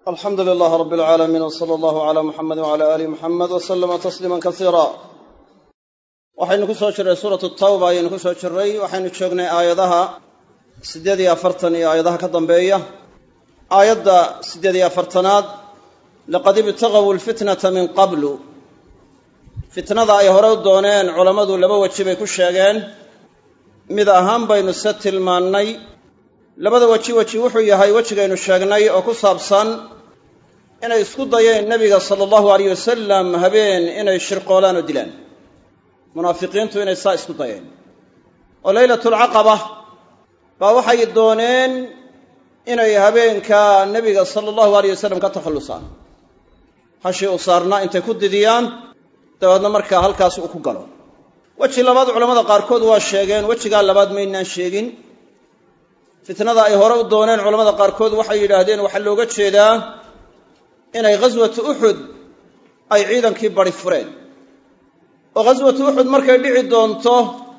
alxamdu lilaah rab alcaalamiin wsala allahu calaa muxamedi wcala aali muxamed wasalama tasliiman kasiira waxaynu ku soo jirray suuratu tawba ayaynu ku soo jirray waxaynu joognay aayadaha 48 iyo aayadaha ka dambeeya aayadda 48aad laqad ibtagaw alfitnata min qablu fitnada ay hore u dooneen culammadu laba weji bay ku sheegeen mid ahaan baynu se tilmaannay labada weji wuxuu yahay wejigaynu sheegnay oo ku saabsan inay isku dayeen nebiga sala allahu alayh wasalam habeen inay shirqoolaan oo dilaan munaafiqiintu inay saa isku dayeen oo laylatulcaqaba baa waxay dooneen inay habeenka nebiga sala allahu alayh wasalam ka takhallusaan hashii u saarnaa intay ku didiyaan dabeedna markaa halkaas uu ku galo weji labaad culammada qaarkood waa sheegeen wejigaa labaad maynaan sheegin fitnada ay hore u dooneen culammada qaarkood waxay yidhaahdeen waxaa looga jeedaa inay ghaswatu uxud ay ciidankii bari fureen oo ghaswatu uxud markay dhici doonto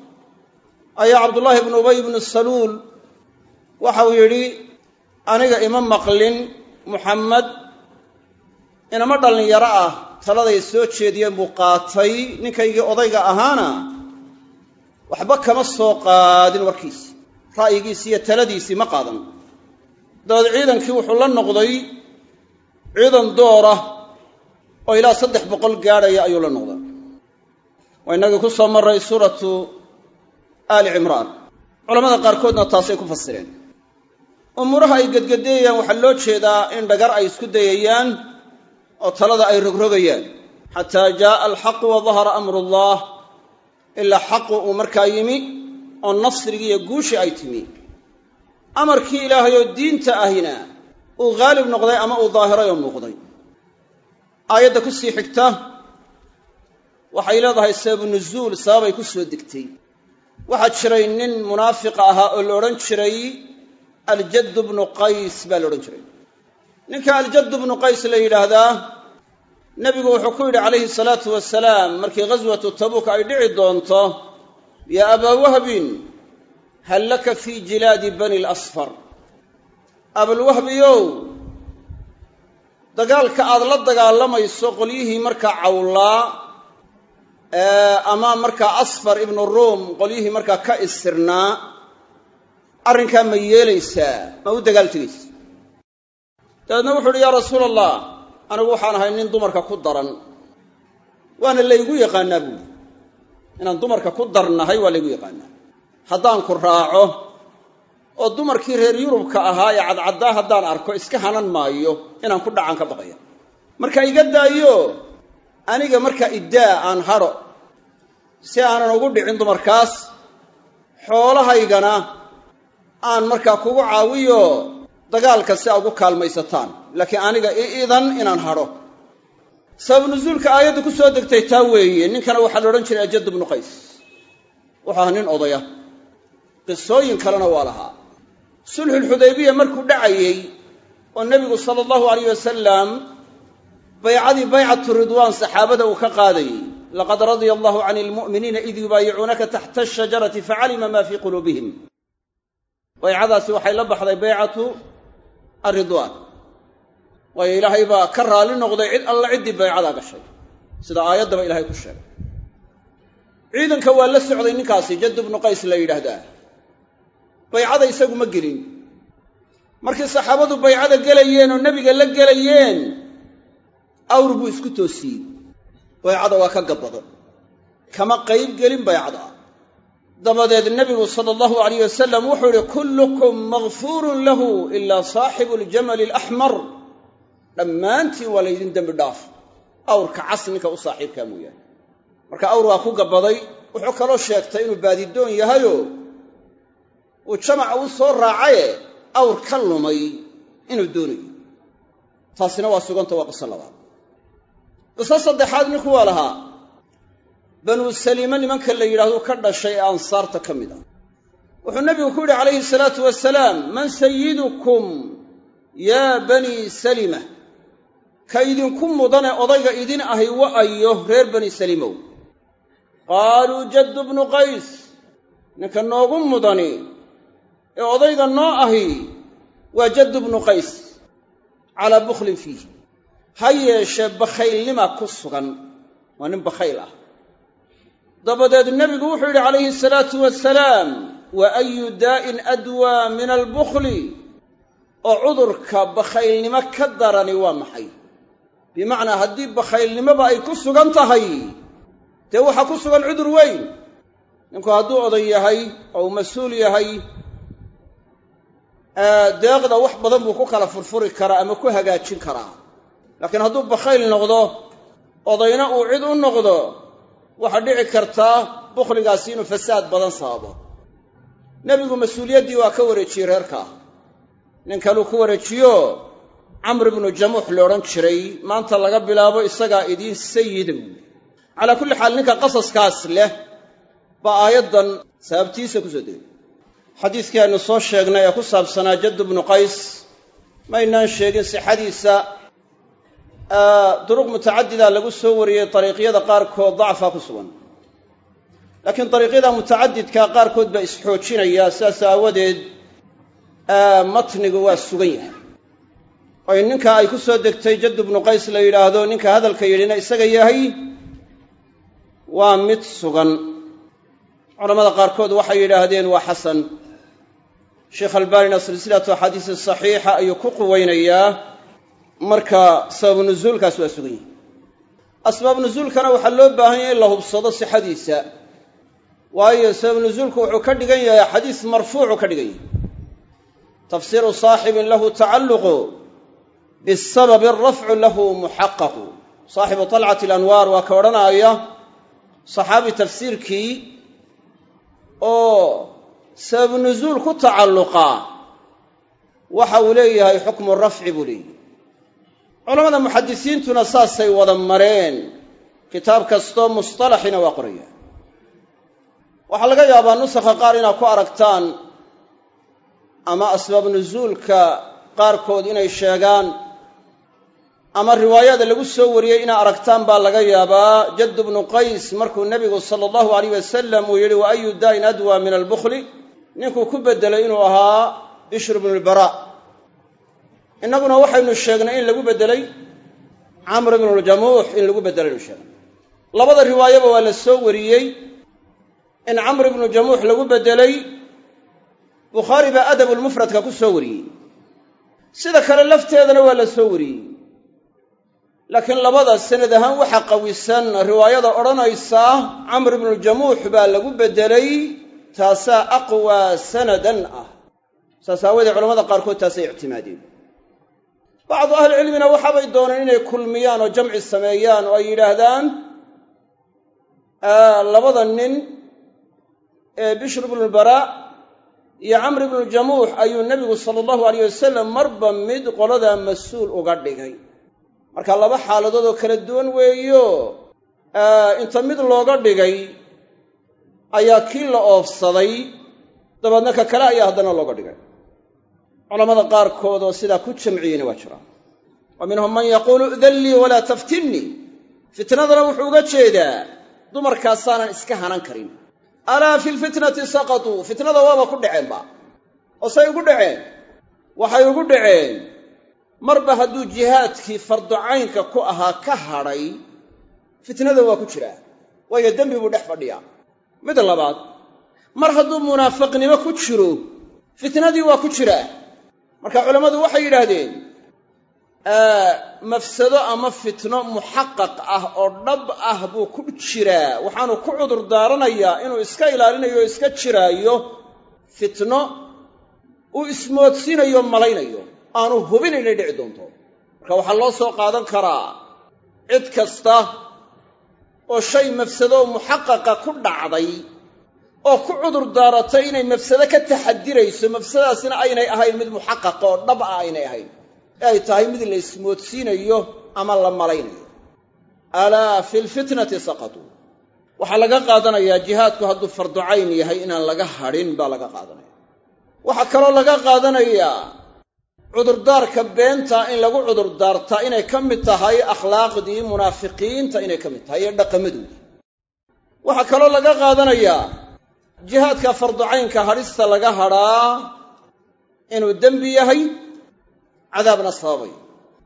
ayaa cabdullaahi ibnu ubay ibnu saluul waxau yidhi aniga ima maqlin muxammed inama dhallinyaro ah taladay soo jeediyeen buu qaatay ninkaygii odayga ahaana waxba kama soo qaadin warkiisi ra'yigiisii iyo taladiisii ma qaadan dabeed ciidankii wuxuu la noqday ciidan doora oo ilaa 300 gaadhaya ayuu la noqday waa innagii ku soo marray suuratu aali cimraan culammada qaarkoodna taasay ku fasireen umuuraha ay gedgedeeyaan waxaa loo jeedaa in dhagar ay isku dayayaan oo talada ay rogrogayaan xataa jaa'a alxaqu wa dahara amrullah ilaa xaqu uu markaa yimi oo nasrigii iyo guushii ay timi amarkii ilaahay oo diinta ahina uu haalib noqday ama uu daahiray oo muuqday aayadda ku sii xigta waxay leedahay sababu nuzuul sababay ku soo degtay waxaa jiray nin munaafiqa ahaa oo la odhan jiray aljadd bnu qays baa la odhan jiray ninka aljadd bnu qays la yidhaahdaa nebigu wuxuu ku yidhi calayhi salaatu wasalaam markii ghaswatu tabuuk ay dhici doonto yaa abaa wahbin hal laka fii jilaadi bani lasfar abalwahbiyow dagaalka aad la dagaalamayso qolyihii markaa cawlaa ama markaa asfar ibnu ruum qolyihii markaa ka isirnaa arrinkaa ma yeelaysaa ma u dagaal tegaysa dabeedna wuxu uhi yaa rasuula allah anigu waxaan ahay nin dumarka ku daran waana laygu yaqaanaa buuli inaan dumarka ku darnahay waa laygu yaqaanaa haddaan ku raaco oo dumarkii reer yurubka ahaa ee cadcaddaa haddaan arko iska hanan maayo inaan ku dhacan ka baqaya marka iga daayo aniga markaa iddaa aan hadho si aanan ugu dhicin dumarkaas xoolahaygana aan markaa kugu caawiyo dagaalka si aad ugu kaalmaysataan laakiin aniga idan inaan hadho sabab nusuulka aayadda ku soo degtay taa weeye ninkana waxaa la odhan jiray aljadd bnu qays wuxuu ahaa nin odaya qisooyin kalena waa lahaa sulxulxudaybiya markuu dhacayey oo nebigu sala allahu alayh wasalam baycadii baycatu ridwaan saxaabada uu ka qaadayey laqad radia allahu cani almu'miniina id yubaayicuunaka taxta ashajarati facalima ma fii quluubihim baycadaasi waxay la baxday baycatu aridwaan waayo ilaahay baa ka raali noqday cid alla ciddii baycadaa gashay sida aayaddaba ilaahay ku sheegay ciidanka waa la socday ninkaasi jadd bnu qays la yidhaahdaa baycada isagu ma gelin markii saxaabadu baycada gelayeen oo nebiga la gelayeen awr buu isku toosiyey baycada waa ka gabbado kama qayb gelin baycada dabadeed nebigu sala allahu alayh wasalam wuxuu yihi kullukum makfuurun lahu ilaa saaxibu aljamali alaxmar dhammaantiin waa laydin dembi dhaaf awrka cas ninka u saaxiibkaa mooyaane marka awr waa ku gabbaday wuxuu kaloo sheegtay inuu baadidoon yahayoo uu jamaca u soo raacaye awr ka lumay inuu doonayo taasina waa suganta waa qiso labaad qiso saddexaad ninku waa lahaa banuu saliime nimanka la yidhaahdo ka dhashay ee ansaarta ka mid ah wuxuu nebigu ku yidhi calayhi salaatu wasalaam man sayidukum yaa banii salima ka idinku mudane odayga idin ahi wa'ayo reer bani salimow qaaluu jaddu bnu qays ninka noogu mudani ee odayga noo ahi waa jaddu bnu qays calaa bukhlin fiihi ha yeeshee bakhaylnima ku sugan waa nin bakhayl ah dabadeed nebigu wuxuu yidhi calayhi salaatu wasalaam wa ayu daa'in adwaa min albukhli oo cudurka bakhaylnimo ka darani waa maxay bimacnaa haddii bakhaylnimoba ay ku sugan tahay dee waxaa ku sugan cudur weyn ninku hadduu oday yahay oo uu mas-uul yahay deeqda wax badan buu ku kala furfuri karaa ama ku hagaajin karaa laakiin hadduu bakhayl noqdo odayna uu cid u noqdo waxaa dhici kartaa bukhligaasi inuu fasaad badan sababo nebigu mas-uuliyaddii waa ka wareejiyey reerkaa nin kaluu ku wareejiyo camr ibnu jamuux la odhan jiray maanta laga bilaabo isagaa idiin sayida buuli calaa kulli xaal ninka qasaskaas leh baa aayaddan sababtiisa ku soo degay xadiiskii aynu soo sheegnay ee ku saabsanaa jadd bnu qays maynaan sheegin sixadiisa duruq mutacadida lagu soo wariyey dariiqyada qaarkood dacfaa ku sugan laakiin dariiqyada mutacadidka qaarkood baa isxoojinaya sidaas aawadeed matnigu waa sugan yahay oo in ninka ay ku soo degtay jadd bnu qays la yidhaahdo ninka hadalka yidhina isaga yahay waa mid sugan culamada qaarkood waxay yidhaahdeen waa xasan sheekh albaanina silsilatu axaadiisi saxiixa ayuu ku quweynayaa marka sababu nuzuulkaas waa sugan yahay asbaab nuzuulkana waxaa loo baahan yahay in la hubsado sixadiisa waayo sababu nuzuulku wuxuu ka dhigan yahay xadiis marfuucu ka dhigan yahay tafsiiru saaxibin lahu tacalluqu bisababi arafcu lahu muxaqaqu saaxibu talcati alanwaar waa ka odhanaya saxaabi tafsiirkii oo sababu nuzuul ku tacalluqa waxa uu leeyahay xukmu rafci buu leeyahy culamada muxadisiintuna saasay wada mareen kitaab kastoo mustalaxina waa qoraya waxaa laga yaabaa nusakha qaar inaad ku aragtaan ama asbaab nuzuulka qaarkood inay sheegaan ama riwaayada lagu soo wariyey inaa aragtaan baa laga yaabaa jadd bnu qays markuu nebigu sala allahu alayh wasalam uu yidhi wa ayu daa'in adwaa min albukhli ninkuu ku beddelay inuu ahaa bishr bnu lbaraa innaguna waxaynu sheegnay in lagu beddelay camr ibnu jamuux in lagu beddelay inu sheegnay labada riwaayaba waa la soo wariyey in camr ibnu jamuux lagu beddelay bukhaari baa adabulmufradka ku soo wariyey sida kale lafteedana waa la soo wariyey laakiin labada sanad ahaan waxa qawisan riwaayada odhanaysaa camr ibnu jamuux baa lagu beddelay taasaa aqwaa sanadan ah saas aawadee culamada qaarkood taasay ictimaadeen bacdu ahlicilmina waxaabay dooneen inay kulmiyaan oo jamci sameeyaan oo ay yidhaahdaan labada nin ee bishr ibnulbaraa iyo camr ibnu jamuux ayuu nebigu sala allahu alayh wasalam marba mid qoladaa mas-uul uga dhigay marka laba xaaladood oo kala duwan weeyo inta mid looga dhigay ayaa kii la oofsaday dabeedna ka kale ayaa haddana looga dhigay culamada qaarkood oo sidaa ku jamciyeyna waa jiraan wa minhum man yaquulu idan lii walaa taftinnii fitnadana wuxuu uga jeedaa dumarkaasaanan iska hanan karin alaa fi lfitnati saqatuu fitnada waaba ku dhaceenba oo say ugu dhaceen waxay ugu dhaceen marba hadduu jihaadkii farducaynka ku ahaa ka hadhay fitnada waa ku jiraa waayo dembi buu dhex fadhiyaa mid labaad mar hadduu munaafiqnimo ku jiro fitnadii waa ku jiraa marka culammadu waxay yidhaahdeen mafsado ama fitno muxaqaq ah oo dhab ah buu ku jiraa waxaanu ku cudur daaranayaa inuu iska ilaalinayo o iska jiraayo fitno uu ismoodsiinayo malaynayo aanu hubin inay dhici doonto marka waxaa loo soo qaadan karaa cid kasta oo shay mafsado muxaqaqa ku dhacday oo ku cudur daaratay inay mafsado ka taxadirayso mafsadaasina aynay ahayn mid muxaqaqa oo dhab ah aynay ahayn ee ay tahay mid la ismoodsiinayo ama la malaynayo alaa fi lfitnati saqatuu waxaa laga qaadanayaa jihaadku hadduu farducayn yahay inaan laga hadhin baa laga qaadanaya waxaa kaloo laga qaadanayaa cudurdaarka beenta in lagu cudurdaartaa inay ka mid tahay akhlaaqdii munaafiqiinta inay ka mid tahay iyo dhaqamadoodii waxaa kaloo laga qaadanayaa jihaadka farducaynka hadhista laga hadhaa inuu dembi yahay cadaabna sababay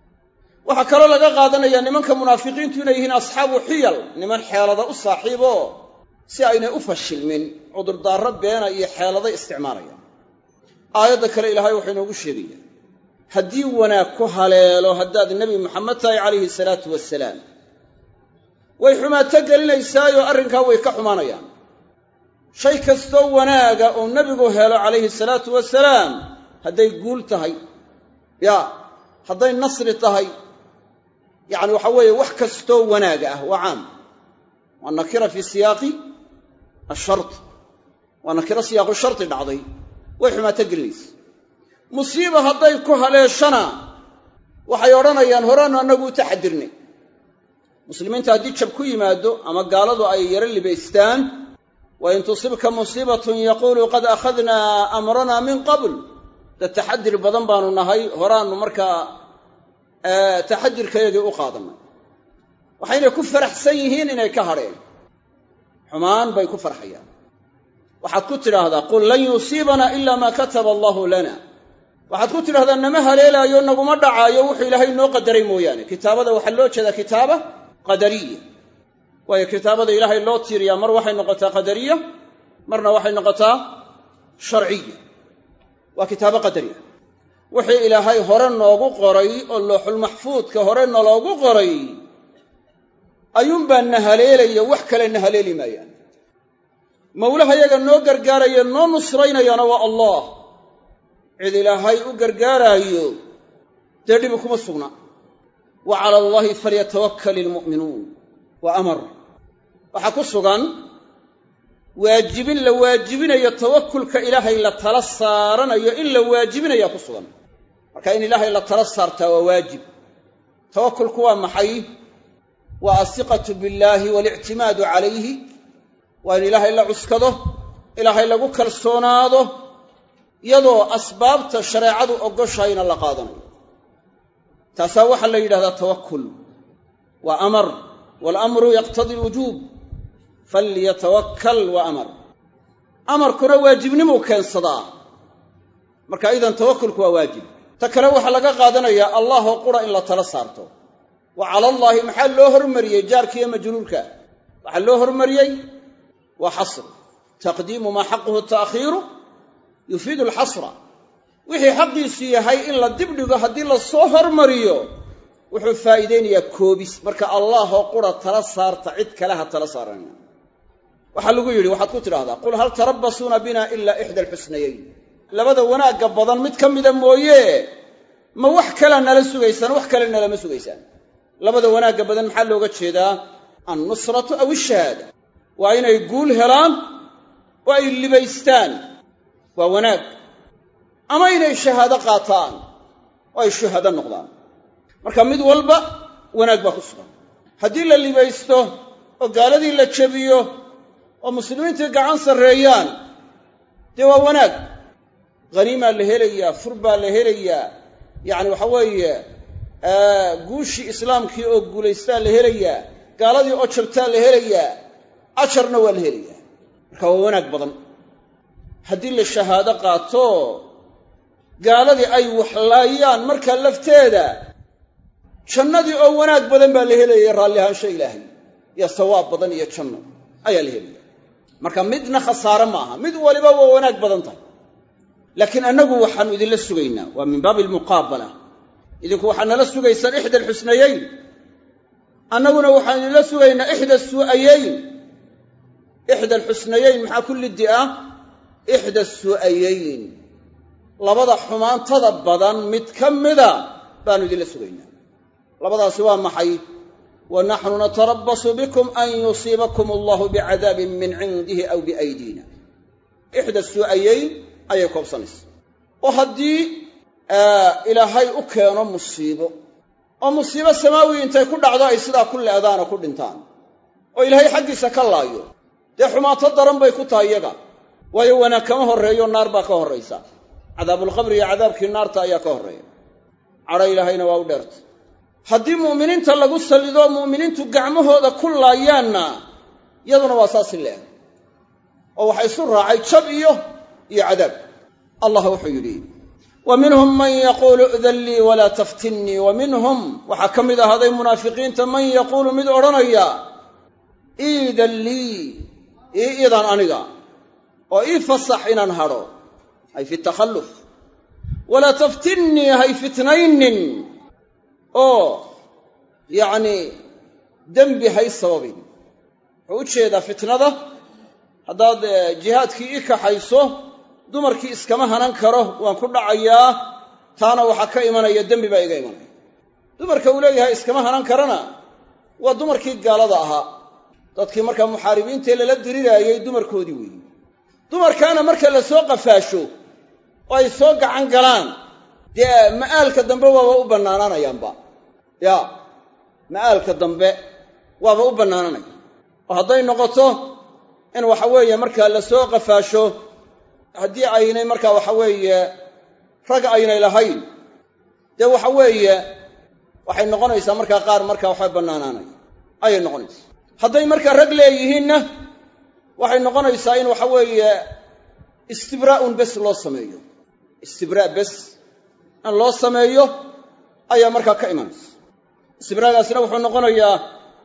waxaa kaloo laga qaadanayaa nimanka munaafiqiintu inay yihiin asxaabu xiyal, niman xeelada u saaxiibo si aynay u fashilmin cudurdaarro beena iyo xeeladay isticmaalayaan. aayadda kale ilaahay wuxuu inoogu sheegaya haddii wanaag ku haleelo haddaad nebi maxamed tahay calayhi salaatu wasalaam, way xumaato gelinaysaayoo arrinkaa way ka xumaanayaan. shay kastoo wanaaga oo nebigu helo calayhi salaatu wasalaam, hadday guul tahay, hadday nasri tahay, yacni waxa weeye wax kastoo wanaaga ah waa caam. waa nakira fii siyaaqi ashart, waa nakiro siyaaqu sharti dhacday, way xumaato gelinaysa. musiiba hadday ku haleeshana waxay odhanayaan horaannu annagu u taxadirnay. muslimiinta haddii jab ku yimaado ama gaaladu ay yaro libaystaan, wain tusibka musiibatun yaquulu qad akhadnaa amranaa min qabl, dad taxadir badan baanu nahay, horaannu markaa taxadirkayagii u qaadannay. waxaynay ku faraxsan yihiin inay ka hadheen, xumaan bay ku farxayaan. waxaad ku tidhaahdaa qul lan yusiibanaa ila maa kataba allahu lana, waxaad ku tidhahdaa nama haleelaayo naguma dhacaayo wuxuu ilaahay noo qadaray mooyaane. kitaabada waxaa loo jeedaa kitaaba qadariya, waayo kitaabada ilaahay loo tiiriyaa mar waxay noqotaa qadariya, marna waxay noqotaa sharciya. waa kitaabo qadariya, wixii ilaahay hore noogu qoray oo looxulmaxfuudka hore naloogu qoray ayuunbaa na haleelaya, wax kale na haleeli maayaan. mawlaha yaga noo gargaaraya noo nusraynayana waa allah. cid ilaahay u gargaaraayo dee dhibi kuma sugna. wa cala allahi falyatawakkal ilmu'minuun waa amar. waxaa ku sugan waajibin la waajibinayo tawakulka ilaahay la tala saaranayo in la waajibinaya ku sugan. marka in ilaahay la tala saartaa waa waajib. tawakulku waa maxay? waa asiqatu billaahi waalictimaadu calayhi, waa in ilaahay la cuskado, ilaahay lagu kalsoonaado, iyadoo asbaabta shareecadu ogoshayna la qaadanayo. taasaa waxaa la yidhahdaa tawakul. waa amar, waalamru yaqtadi alwujuub, falyatawakkal waa amar. amarkuna waajibnimuu keensadaa, marka idan tawakulku waa waajib. ta kale waxaa laga qaadanayaa allah oo qura in la tala saarto. wa cala allaahi maxaa loo hormariyey jaarkiiyo majruurka? waxaa loo hormariyey waa xasr. taqdiimu maa xaquhu ta'khiiru yufiidu alxasra. wixii xaqiisu yahay in la dibdhigo haddii la soo hormariyo wuxuu faa'iidaynayaa koobis. marka allah oo qura tala saarta, cid kale ha tala saaranina. waxaa lagu yidhi waxaad ku tidhaahdaa qul hal tarabbasuuna bina ilaa ixda alxusnayayn, labada wanaagga badan mid ka mida mooye ma wax kala nala sugaysaan? wax kale nalama sugaysaan. labada wanaagga badan maxaa looga jeedaa? annusratu aw ishahaada. waa inay guul helaan oo ay libaystaan, waa wanaag. ama inay shahaado qaataan oo ay shuhado noqdaan. marka mid walba wanaag baa ku sugan. haddii la libaysto oo gaaladii la jabiyo oo muslimiintii gacan sarreeyaan, dee waa wanaag. haniimaa la helayaa, fur baa la helayaa, yacni waxa weeye guushii islaamkii oo guulaystaa la helayaa, gaaladii oo jabtaa la helayaa, ajarna waa la helayaa. marka waa wanaag badan. haddii la shahaado qaato gaaladii ay waxlaayaan markaa lafteeda, jannadii oo wanaag badan baa la helaya, raalli ahaansho ilaahay iyo sawaab badan iyo janno ayaa la helaya. marka midna khasaare ma aha, mid waliba waa wanaag badan tahay. laakiin annagu waxaanu idinla sugaynaa, waa min baabi almuqaabala. idinku waxaad nala sugaysaan ixda alxusnayayn, annaguna waxaan idinla sugaynaa ixda asuu'ayayn. ixda alxusnayayn maxaa ku liddi ah? ixda asuu'ayayn, labada xumaantada badan mid ka mida baanu idinla sugaynaa. labadaasi waa maxay? wa naxnu natarabbasu bikum an yusiibakum allahu bicadaabin min cindihi aw biaydiina. ixda asuu'ayayn ayay koobsanaysa. oo haddii ilaahay u keeno musiibo, oo musiibo samaawi intay ku dhacdo ay sidaa ku le'daan oo ku dhintaan, oo ilaahay xaggiisa ka laayo, dee xumaato daran bay ku tahay iyaga. waayo wanaag kama horreeyo, naar baa ka horraysa. cadaabulqabri iyo cadaabkii naarta ayaa ka horreeya. cadho ilaahayna waa u dheerta. haddii mu'miniinta lagu sallido mu'miniintu gacmahooda ku laayaanna, iyaduna waa saasi leeh. oo waxa isu raacay jab iyo cadaab. allah wuxuu yidhi wa minhum man yaquulu idan lii walaa taftinnii wa minhum waxaa ka mid ahaaday munaafiqiinta man yaquulu mid odhanaya iidan lii iidan aniga oo ii fasax inaan hadho ay fi takhalluf walaa taftinnii hay fitnaynin oo yacni dembi hay sababin wuxuu u jeedaa fitnada haddaad jihaadkii i kaxayso dumarkii iskama hanan karo waan ku dhacayaa taana waxaa ka imanaya dembi baa iga imanaya dumarka uu leeyahay iskama hanan karana waa dumarkii gaalada ahaa dadkii markaa muxaaribiintae lala diriraayay dumarkoodii weeye dumarkaana marka la soo qafaasho oo ay soo gacan galaan dee ma'aalka dambe waaba u bannaanaanayaanba ya ma'aalka dambe waaba u bannaananaya oo hadday noqoto in waxa weeye markaa la soo qafaasho haddii aynay markaa waxa weeye rag aynay lahayn dee waxa weeye waxay noqonaysaa markaa qaar markaa waxba bannaanaanaya ayay noqonaysaa hadday markaa rag leeyihiinna waxay noqonaysaa in waxa weeye istibraa'un bes loo sameeyo istibraa' bes in loo sameeyo ayaa markaa ka imanaysa istibraagaasina wuxuu noqonayaa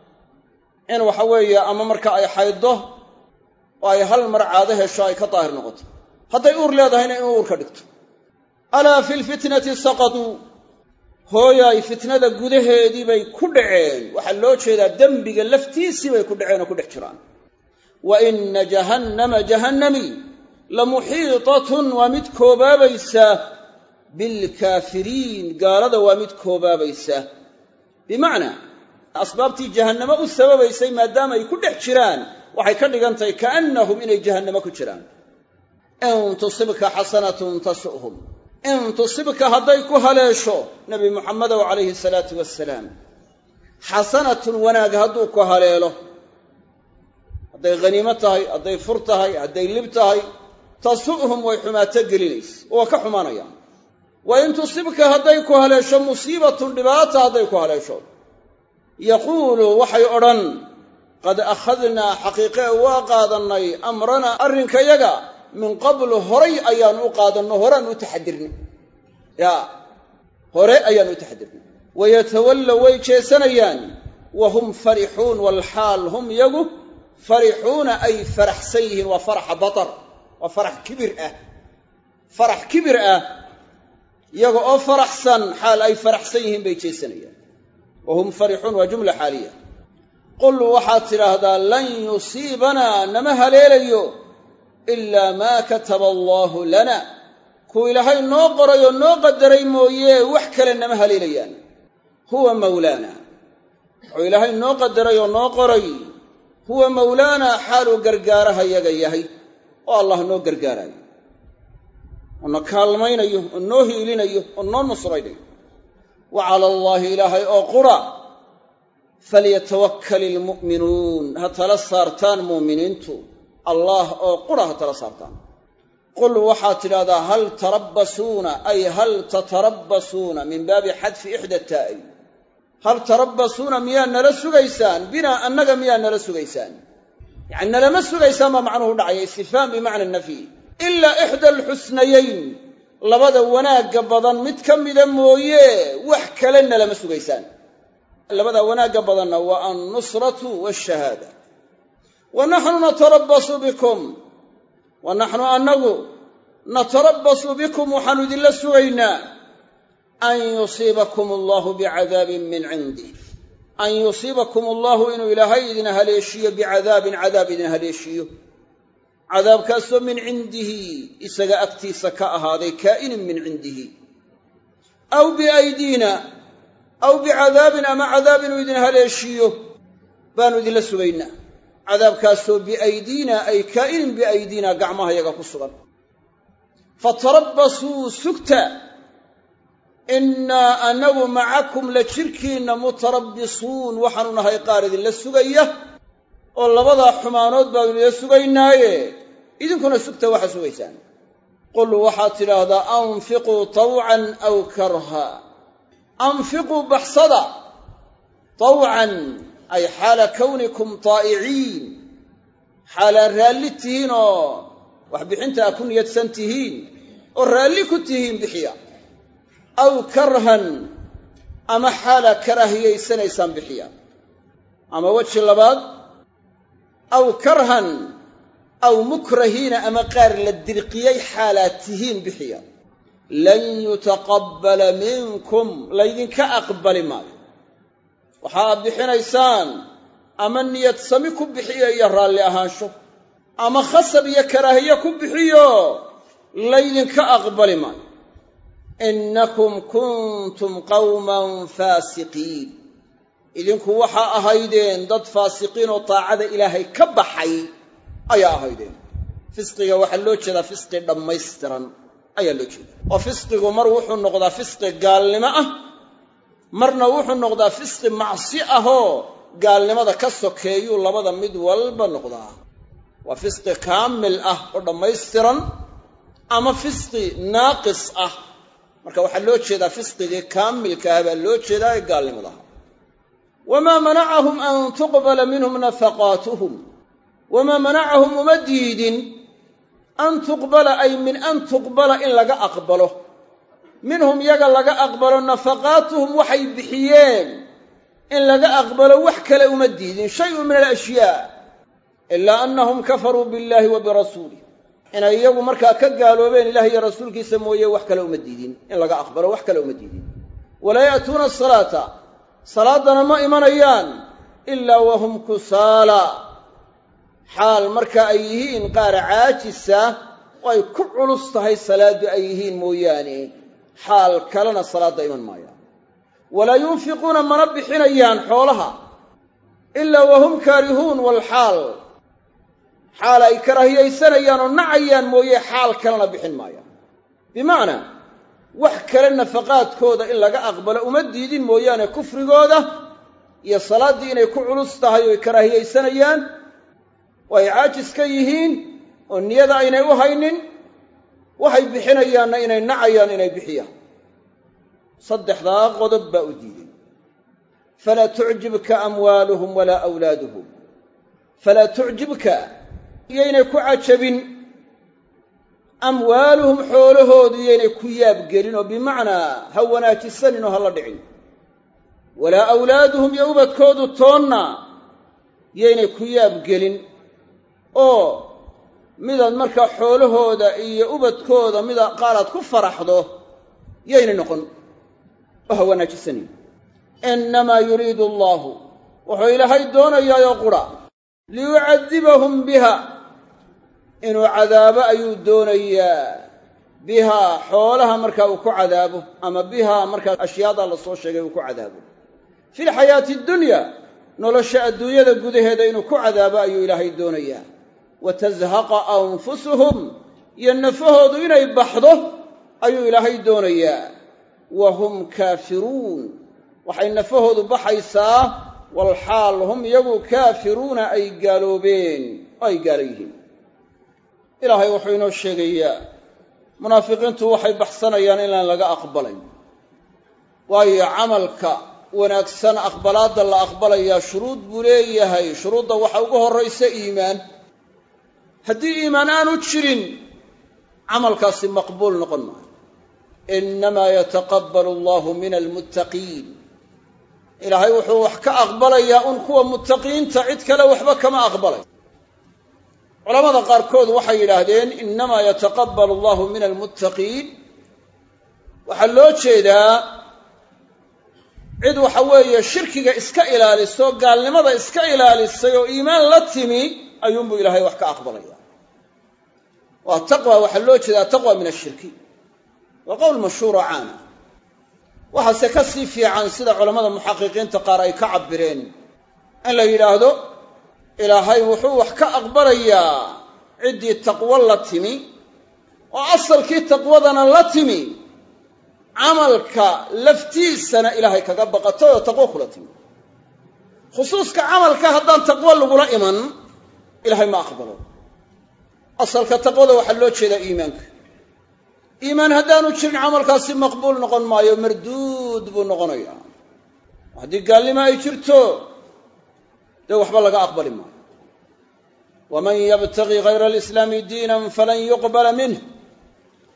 in waxa weeye ama marka ay xayddo oo ay hal mar caado hesho ay ka daahir noqoto hadday uur leedahayna in uur ka dhigto alaa fi lfitnati saqatuu hooyaay fitnada gudaheedii bay ku dhaceen waxaa loo jeedaa dembiga laftiisii bay ku dhaceen oo ku dhex jiraan wa inna jahannama jahannami la muxiitatun waa mid koobaabaysa bilkaafiriin gaalada waa mid koobaabaysa bimacnaa asbaabtii jahannamo u sababaysay maadaama ay ku dhex jiraan waxay ka dhigan tahay kaannahum inay jahannamo ku jiraan in tusibka xasanatun tasu'hum in tusibka hadday ku haleesho nebi muxamedow calayhi salaatu wassalaam xasanatun wanaag hadduu ku haleelo hadday khaniimo tahay hadday fur tahay hadday lib tahay tasu'hum way xumaato gelinaysa oo ka xumaanayaan wa in tusibka hadday ku haleesho musiibatun dhibaata hadday ku haleesho yaquulu waxay odhan qad akhadnaa xaqiiqee waa qaadannay amrana arrinkayaga min qablu horay ayaanu u qaadanno horeaanu u taxadirnay hore ayaanu u taxadirnay wayatawallow way jeesanayaan wa hum farixuun walxaal hum yagu farixuuna ay faraxsan yihiin waa faraxa batar waa farax kibir ah iyaga oo faraxsan xaal ay faraxsan yihiin bay jeesanayaan wa hum farixuun waa jumla xaaliya qul waxaad tidhaahdaa lan yusiibanaa nama haleelayo ilaa maa kataba allaahu lana kuu ilaahay noo qoray oo noo qadaray mooye wax kale nama haleelayaan huwa mawlaana wuxuu ilaahay noo qadaray oo noo qoray huwa mawlaana xaaluu gargaaraha yaga yahay oo allah noo gargaarayo oo na kaalmaynayo oo noo hiilinayo oo noo nusraynayo wa cala allaahi ilaahay oo qura falyatawakkal ilmu'minuun ha tala saartaan mu'miniintu allah oo qura ha tala saartaan qul waxaad tidhahdaa hal tarabbasuuna ay hal tatarabbasuuna min baabi xadfi ixda taa'i hal tarabbasuuna miyaa nala sugaysaan binaa annaga miyaa nala sugaysaan yacani nalama sugaysaan baa macnuhu dhacaya istifhaam bimacna nafyi ilaa ixda alxusnayayn labada wanaagga badan mid ka mida mooye wax kale nalama sugaysaan labada wanaagga badanna waa annusratu waashahaada wa naxnu natarabbasu bikum wa naxnu annagu natarabbasu bikum waxaanu idinla sugaynaa an yusiibakum allahu bicadaabin min cindih an yusiibakum allahu inuu ilaahay idin haleeshiyo bicadaabin cadaab idin haleeshiyo cadaabkaasoo min cindihi isaga agtiisa ka ahaaday kaa'inin min cindihi aw biaydiina aw bicadaabin ama cadaab inuu idin haleeshiiyo baanu idinla sugaynaa cadaabkaasoo biaydiina ay kaa'inin biaydiina gacmaha yaga ku sugan fatarabbasuu sugta innaa anagu macakum la jirkiinna mutarabbisuun waxaanu nahay qaar idinla sugaya oo labadaa xumaanood baanu idinla sugaynaaye idinkuna sugta waxaa sugaysaan qul waxaad tidhaahdaa anfiquu tawcan aw karha anfiquu baxsada tawcan ay xaala kawnikum taa'iciin xaalaa raalli tihiin oo wax bixinta a ku niyadsan tihiin oo raalli ku tihiin bixiya aw karhan ama xaala karaahiyaysanaysaan bixiya ama weji labaad aw karhan aw mukrahiina ama qaar la dirqiyey xaalaad tihiin bixiya lan yutaqabbala minkum laydinka aqbali maayo waxa aad bixinaysaan ama niyad sami ku bixiya iyo raalli ahaansho ama khasab iyo karaahiye ku bixiyo laydinka aqbali maayo innakum kuntum qawman faasiqiin idinku waxaa ahaydeen dad faasiqiin oo taacada ilaahay ka baxay ayaa ahaydeen fisqiga waxaa loo jeedaa fisqi dhammaystiran ayaa loo jeeda oo fisqigu mar wuxuu noqdaa fisqi gaalnimo ah marna wuxuu noqdaa fisqi macsi ahoo gaalnimada ka sokeeyuu labada mid walba noqdaa waa fisqi kaamil ah oo dhammaystiran ama fisqi naaqis ah marka waxaa loo jeedaa fisqigii kaamilka ah baa loo jeedaa ee gaalnimada ah wamaa manacahum an tuqbala minhum nafaqaatuhum wamaa manacahum uma diidin an tuqbala ay min an tuqbala in laga aqbalo minhum yaga laga aqbalo nafaqaatuhum waxay bixiyeen in laga aqbalo wax kale uma diidin shayun min alashyaa ilaa annahum kafaruu biاllahi wa birasuulih inay iyagu markaa ka gaaloobeen ilaah iyo rasuulkiisa mooye wax kale uma diidin in laga aqbalo wax kale uma diidin walaa ya'tuuna asalaata salaadana ma imanayaan ilaa wahum kusaala xaal marka ay yihiin qaar caajisa oo ay ku culus tahay salaaddu ay yihiin mooyaane xaal kalena salaadda iman maayaan walaa yunfiquuna mana bixinayaan xoolaha ilaa wahum kaarihuun walxaal xaal ay karaahiyaysanayaan oo nacayaan mooye xaal kalena bixin maayaan bimacnaa wax kale nafaqaadkooda in laga aqbalo uma diidin mooyaane kufrigooda iyo salaaddii inay ku culus tahay oo ay karaahiyaysanayaan oo ay caajis ka yihiin oo niyada aynay u haynin waxay bixinayaanna inay nacayaan inay bixiyaan saddexdaa qodob baa u diiday falaa tucjibka amwaaluhum walaa awlaaduhum falaa tucjibka iyaynay ku cajabin amwaaluhum xoolahoodu iyaynay ku yaabgelin oo bimacnaa ha wanaajisanin oo ha la dhicin walaa awlaaduhum iyo ubadkoodu toonna iyaynay ku yaabgelin oo midaad markaa xoolahooda iyo ubadkooda mida qaaraad ku faraxdo yaynay noqon oo ha wanaajisanin innamaa yuriidu allaahu wuxuu ilaahay doonayaayoo qura liyucadibahum biha inuu cadaabo ayuu doonayaa bihaa xoolaha markaa uu ku cadaabo ama bihaa markaa ashyaada la soo sheegay uu ku cadaabo fi lxayaati addunya nolosha adduunyada gudaheeda inuu ku cadaabo ayuu ilaahay doonayaa wa tazhaqa anfusuhum iyo nafahoodu inay baxdo ayuu ilaahay doonayaa wa hum kaafiruun waxay nafahoodu baxaysaa walxaal hum iyagu kaafiruuna ay gaaloobeen oo ay gaalo yihiin ilaahay wuxuu inoo sheegayaa munaafiqiintu waxay baxsanayaan inaan laga aqbalayn waayo camalka wanaagsan aqbalaadda la aqbalayaa shuruud buu leeyahay shuruudda waxa ugu horraysa iimaan haddii iimaan aanu jirin camalkaasi maqbuul noqon maayo innamaa yataqabbalu allahu min almuttaqiin ilaahay wuxuu wax ka aqbalayaa un kuwa muttaqiinta cid kale waxba kama aqbalay culamada qaarkood waxay yidhaahdeen innamaa yataqabbalu allahu min almuttaqiin waxaa loo jeedaa cid waxa weeye shirkiga iska ilaaliso gaalnimada iska ilaalisay oo iimaan la timi ayuunbuu ilaahay wax ka aqbalaya waa taqwa waxaa loo jeedaa taqwa min ashirki waa qowl mashhuuro caana waxaase ka sii fiican sida culammada muxaqiqiinta qaar ay ka cabireen in la yidhaahdo ilaahay wuxuu wax ka aqbalayaa ciddii taqwo la timi oo asalkii taqwadana la timi camalka laftiisana ilaahay kaga baqatay oo taqwo kula timi khusuuska camalka haddaan taqwo lagula iman ilaahay ma aqbalo asalka taqwada waxaa loo jeedaa iimaanka iimaan haddaanu jirin camalkaasi maqbuul noqon maayo marduud buu noqonayaa haddii gaalnimo ay jirto dee waxba laga aqbali maayo waman yabtagi hayra alislaami diinan falan yuqbala minh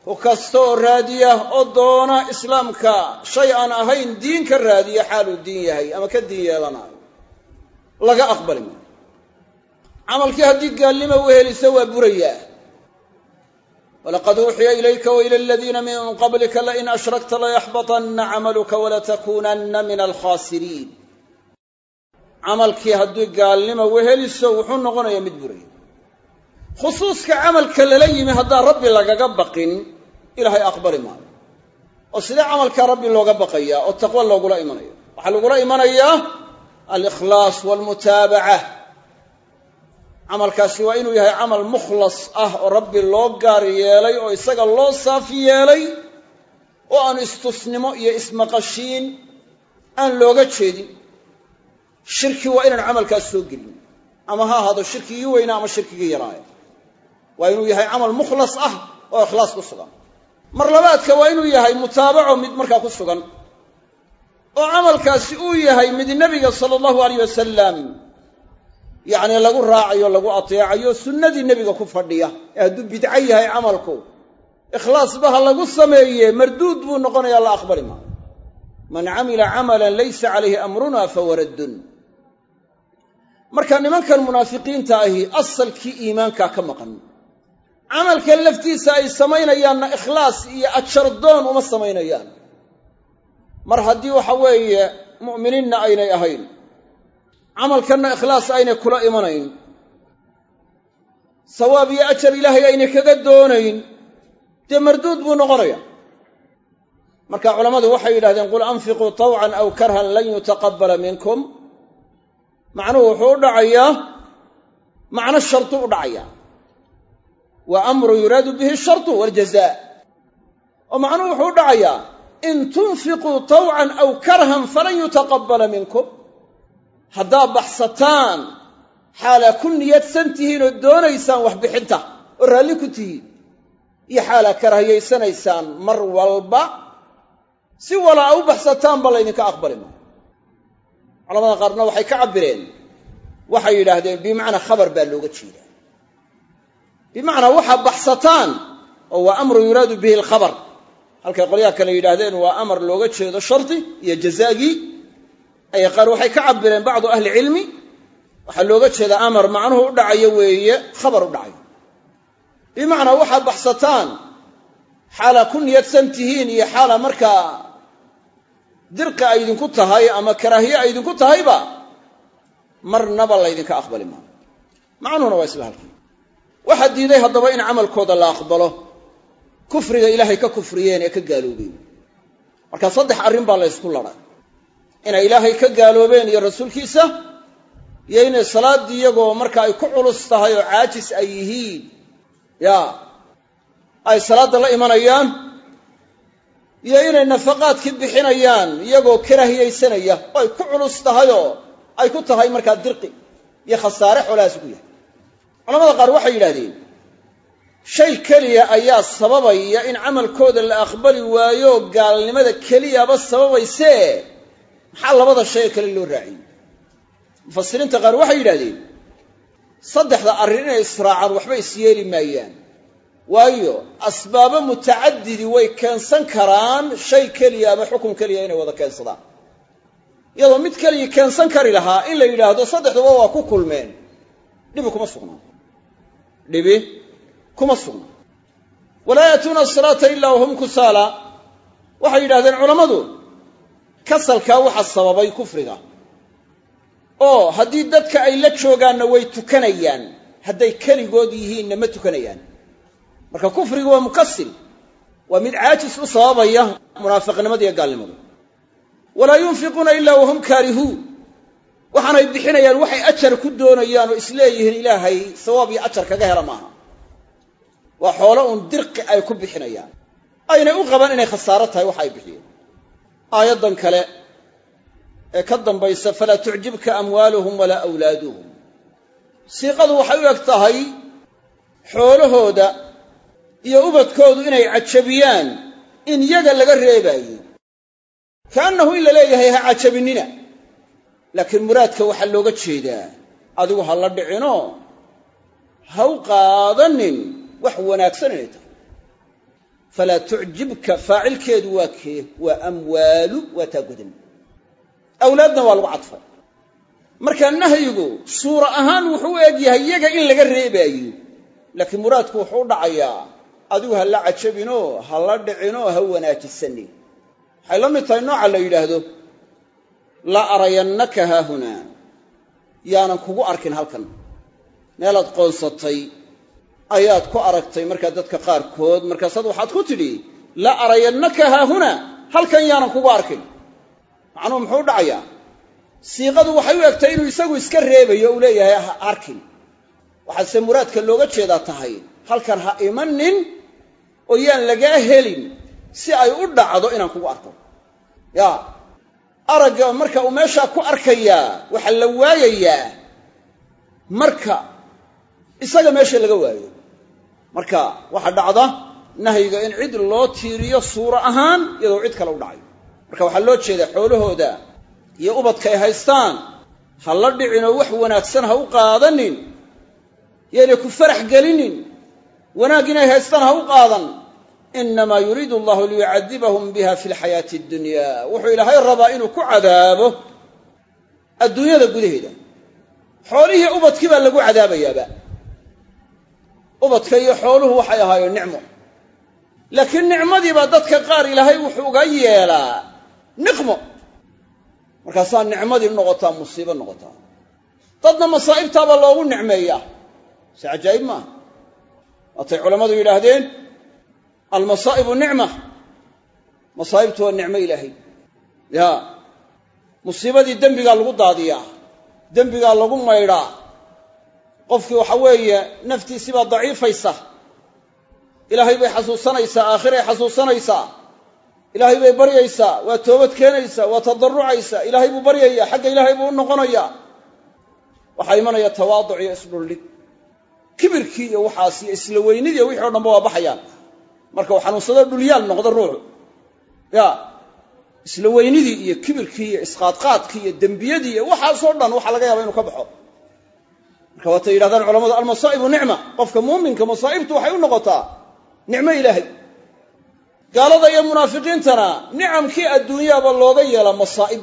ku kasta oo raadiya oo doona islaamka shay aan ahayn diin ka raadiya xaaluu diin yahay ama ka diin yeelanayo laga aqbali maayo camalkii haddii gaalnimo wehelisa waa burayaa walaqad uuxiya ilayka waila aladiina min qablika lain ashrakta layaxbatanna camaluka walatakuunanna min alkhaasiriin camalkii haddii gaalnimo weheliso wuxuu noqonayaa mid buraya khusuuska camalka lala yimi haddaan rabbi lagaga baqin ilaahay aqbali maayo oo sidee camalka rabbi looga baqayaa oo taqwo loogula imanaya waxaa lagula imanayaa alikhlaas waalmutaabaca camalkaasi waa inuu yahay camal mukhlas ah oo rabbi loo gaar yeelay oo isaga loo saafi yeelay oo aan istusnimo iyo ismaqashiin aan looga jeedin shirki waa inaan camalkaas soo gelin ama ha ahaado shirkigii weynaa ama shirkigii yaraaya waa inuu yahay camal mukhlas ah oo ikhlaas ku sugan mar labaadka waa inuu yahay mutaabaco mid markaa ku sugan oo camalkaasi uu yahay mid nebiga sala allahu alayh wasalam yacni lagu raacayo lagu ateecayo sunnadii nebiga ku fadhiya ee hadduu bidco yahay camalku ikhlaasba ha lagu sameeye marduud buu noqonayaa la aqbali maayo man camila camalan laysa calayhi amruna fahuwa raddun marka nimankan munaafiqiinta ahi asalkii iimaankaa ka maqan camalkan laftiisa ay samaynayaanna ikhlaas iyo ajardoon uma samaynayaan mar haddii waxa weeye mu'miniinna aynay ahayn camalkanna ikhlaas aynay kula imanayn sawaab iyo ajar ilaahay aynay kaga doonayn dee marduud buu noqonaya marka culammadu waxay yidhahdeen qul anfiquu tawcan aw karhan lan yutaqabbala minkum macnuhu wuxuu u dhacayaa macno shartu u dhacayaa wa amru yuraadu bihi shartu waljazaa oo macnuhu wuxuu u dhacayaa in tunfiquu tawcan aw karhan falan yutaqabbala minkum haddaad baxsataan xaalaa ku niyadsan tihiin oo doonaysaan waxbixinta oo raalli ku tihiin iyo xaalaa karahiyaysanaysaan mar walba si walaa u baxsataanba laydinka aqbali maayo culamada qaarna waxay ka cabbireen waxay yidhaahdeen bimacnaa khabar baa looga jeedaa bimacnaa waxaa baxsataan oo waa amru yuraadu bihi alkhabar halkay qolyaha kale yidhaahdeen waa amar looga jeedo shardi iyo jazaagii ayay qaar waxay ka cabbireen bacdu ahli cilmi waxaa looga jeedaa amar macnuhu u dhacayo weeye khabar u dhacayo bimacnaa waxaad baxsataan xaalaa ku niyadsan tihiin iyo xaala markaa dirqi ay idinku tahay ama karaahiye ay idinku tahayba marnaba laydinka aqbali maayo macnuhuna waa isla halkii waxaa diiday haddaba in camalkooda la aqbalo kufriga ilaahay ka kufriyeen ee ka gaaloobeen marka saddex arrin baa la ysku ladhay inay ilaahay ka gaaloobeen iyo rasuulkiisa iyo inay salaaddii iyagoo marka ay ku culus tahay oo caajis ay yihiin ay salaadda la imanayaan iyo inay nafaqaadkii bixinayaan iyagoo karaahiyaysanaya oo ay ku culus tahayoo ay ku tahay markaa dirqi iyo khasaare xoolahaas ku yahay culamada qaar waxay yidhahdeen shay keliya ayaa sababaya in camalkooda la aqbali waayo gaalnimada keliyaba sababaysee maxaa labada shay kale loo raaciyey mufasiriinta qaar waxay yidhahdeen saddexda arrin inay israacaan waxba isyeeli maayaan waayo asbaabo mutacadidi way keensan karaan shay keliya ama xukun keliya inay wada keensadaan iyadoo mid keliya keensan kari lahaa in la yidhaahdo saddexduba waa ku kulmeen dhibi kuma sugnaa walaa yaatuuna asalaata ilaa wahum kusaala waxay yidhahdeen culammadu kasalkaa waxa sababay kufriga oo haddii dadka ay la joogaanna way tukanayaan hadday keligood yihiinna ma tukanayaan marka kufrigu waa mukasil waa mid caajis u sababaya munaafiqnimada iyo gaalnimadu walaa yunfiquuna ilaa wahum kaarihuun waxaanay bixinayaan waxay ajar ku doonayaan oo isleeyihiin ilaahay sawaab iyo ajar kaga hela maaha waa xoolo uun dirqi ay ku bixinayaan aynay u qaban inay khasaaro tahay waxa ay bixiyeen aayaddan kale ee ka dambaysa falaa tucjibka amwaaluhum walaa awlaaduhum siiqadu waxay u eg tahay xoolahooda iyo ubadkoodu inay cajabiyaan in yaga laga reebaayo kaannahu in la leeyahay ha cajabinina laakiin muraadka waxaa looga jeedaa adigu ha la dhicinoo ha u qaadanin wax wanaagsan inay tahay falaa tucjibka faacilkeedu waa kee waa amwaalu waa taa godan awlaadna waa lagu cadfay marka nahyigu suura ahaan wuxuu u egyahay iyaga in laga reebaayo laakiin muraadku wuxuu u dhacayaa adigu ha la cajabinoo ha la dhicinoo ha wanaajisanin waxay la mid tahay nooca la yidhaahdo la arayannaka haahunaa yaanan kugu arkin halkan meelaad qoonsatay ayaad ku aragtay markaa dadka qaarkood markaasaad waxaad ku tidhi la arayannaka haahunaa halkan yaanan kugu arkin macnuhu muxuu u dhacayaa siiqadu waxay u egtay inuu isagu iska reebayo uu leeyahay ha arkin waxaase muraadka looga jeedaa tahay halkan ha imanin oo yaan lagaa helin si ay u dhacdo inaan kugu arko ya aragga marka uu meeshaa ku arkayaa waxaa la waayayaa marka isaga meesha laga waayo marka waxaa dhacda nahyiga in cid loo tiiriyo suura ahaan iyadoo cid kale u dhacay marka waxaa loo jeedaa xoolahooda iyo ubadka ay haystaan ha la dhicinoo wax wanaagsan ha u qaadanin yaynay ku farax gelinin wanaag inay haystaan ha u qaadan inamaa yuriidu allahu liyucadibahum biha fi lxayaati addunya wuxuu ilaahay rabaa inuu ku cadaabo adduunyada gudaheeda xoolihii ubadkii baa lagu cadaabayaaba ubadka iyo xooluhu waxay ahaayeen nicmo laakiin nicmadiibaa dadka qaar ilaahay wuxuu uga yeelaa niqmo markaasaa nicmadii noqotaa musiibo noqotaa dadna masaa'ibtaabaa loogu nicmeeyaa si cajaa'ib maaha waatay culammadu yidhaahdeen almasaa'ibu nicma masaa'ibtu waa nicmo ilaahay ya musiibadii dembigaa lagu daadiyaa dembigaa lagu maydhaa qofkii waxa weeye naftiisibaa daciifaysa ilaahay bay xasuusanaysaa aakhiray xasuusanaysaa ilaahay bay baryaysaa waa toobad keenaysaa waa tadarrucaysaa ilaahay buu baryayaa xagga ilaahay buu u noqonayaa waxaa imanaya tawaaduc iyo isdhuldhig kibirkii iyo waxaas iyo isla weynidii iyo wixii o dhanba waa baxayaan marka uu xanuunsado dhulyaal noqdo ruuxu ya isla weynidii iyo kibirkii iyo isqaadqaadkii iyo dembiyadii iyo waxaasoo dhan waxaa laga yaaba inuu ka baxo marka waatay yidhahdaan culamadu almasaa'ibu nicma qofka muuminka masaa'ibtu waxay u noqotaa nicmo ilaahay gaalada iyo munaafiqiintana nicamkii adduunyaaba looga yeelaa masaa'ib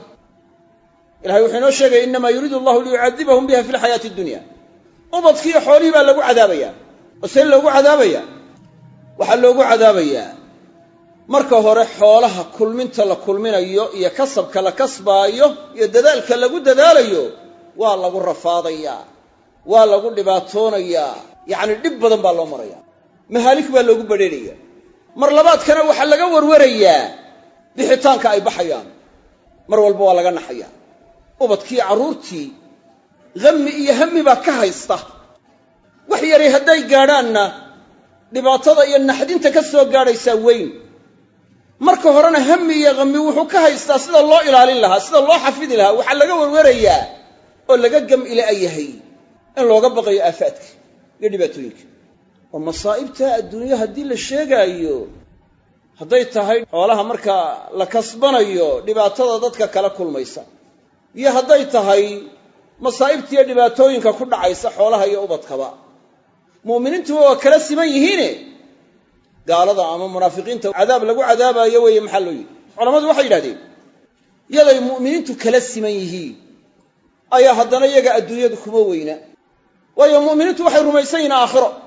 ilahay wuxuu inoo sheegaya inamaa yuriidu allahu liyucadibahum biha fi lxayaati addunya ubadkii iyo xoolihii baa lagu cadaabayaa oo see loogu cadaabayaa waxaa loogu cadaabayaa marka hore xoolaha kulminta la kulminayo iyo kasabka la kasbaayo iyo dadaalka lagu dadaalayo waa lagu rafaadayaa waa lagu dhibaatoonayaa yacni dhib badan baa loo marayaa mahaalik baa loogu badheeraya mar labaadkana waxaa laga warwarayaa bixitaanka ay baxayaan mar walba waa laga naxayaa ubadkii carruurtii hammi iyo hammi baa ka haysta wax yaray hadday gaadhaanna dhibaatada iyo naxdinta ka soo gaadhaysaa weyn marka horena hammi iyo hammi wuxuu ka haystaa sida loo ilaalin lahaa sida loo xafidi lahaa waxaa laga warwarayaa oo laga gam'ila yahay in looga baqayo aafaadka iyo dhibaatooyinka oo masaa'ibta adduunyo haddii la sheegaayo hadday tahay xoolaha marka la kasbanayo dhibaatada dadka kala kulmaysa iyo hadday tahay masaa'ibtiiyo dhibaatooyinka ku dhacaysa xoolaha iyo ubadkaba mu'miniintuba waa kala siman yihiine gaalada ama munaafiqiinta cadaab lagu cadaabayo weeye maxaa loo yidhi culammadu waxay yidhahdeen yaday mu'miniintu kala siman yihiin ayaa haddana iyaga adduunyadu kuma weyna waayo mu'miniintu waxay rumaysan yihiin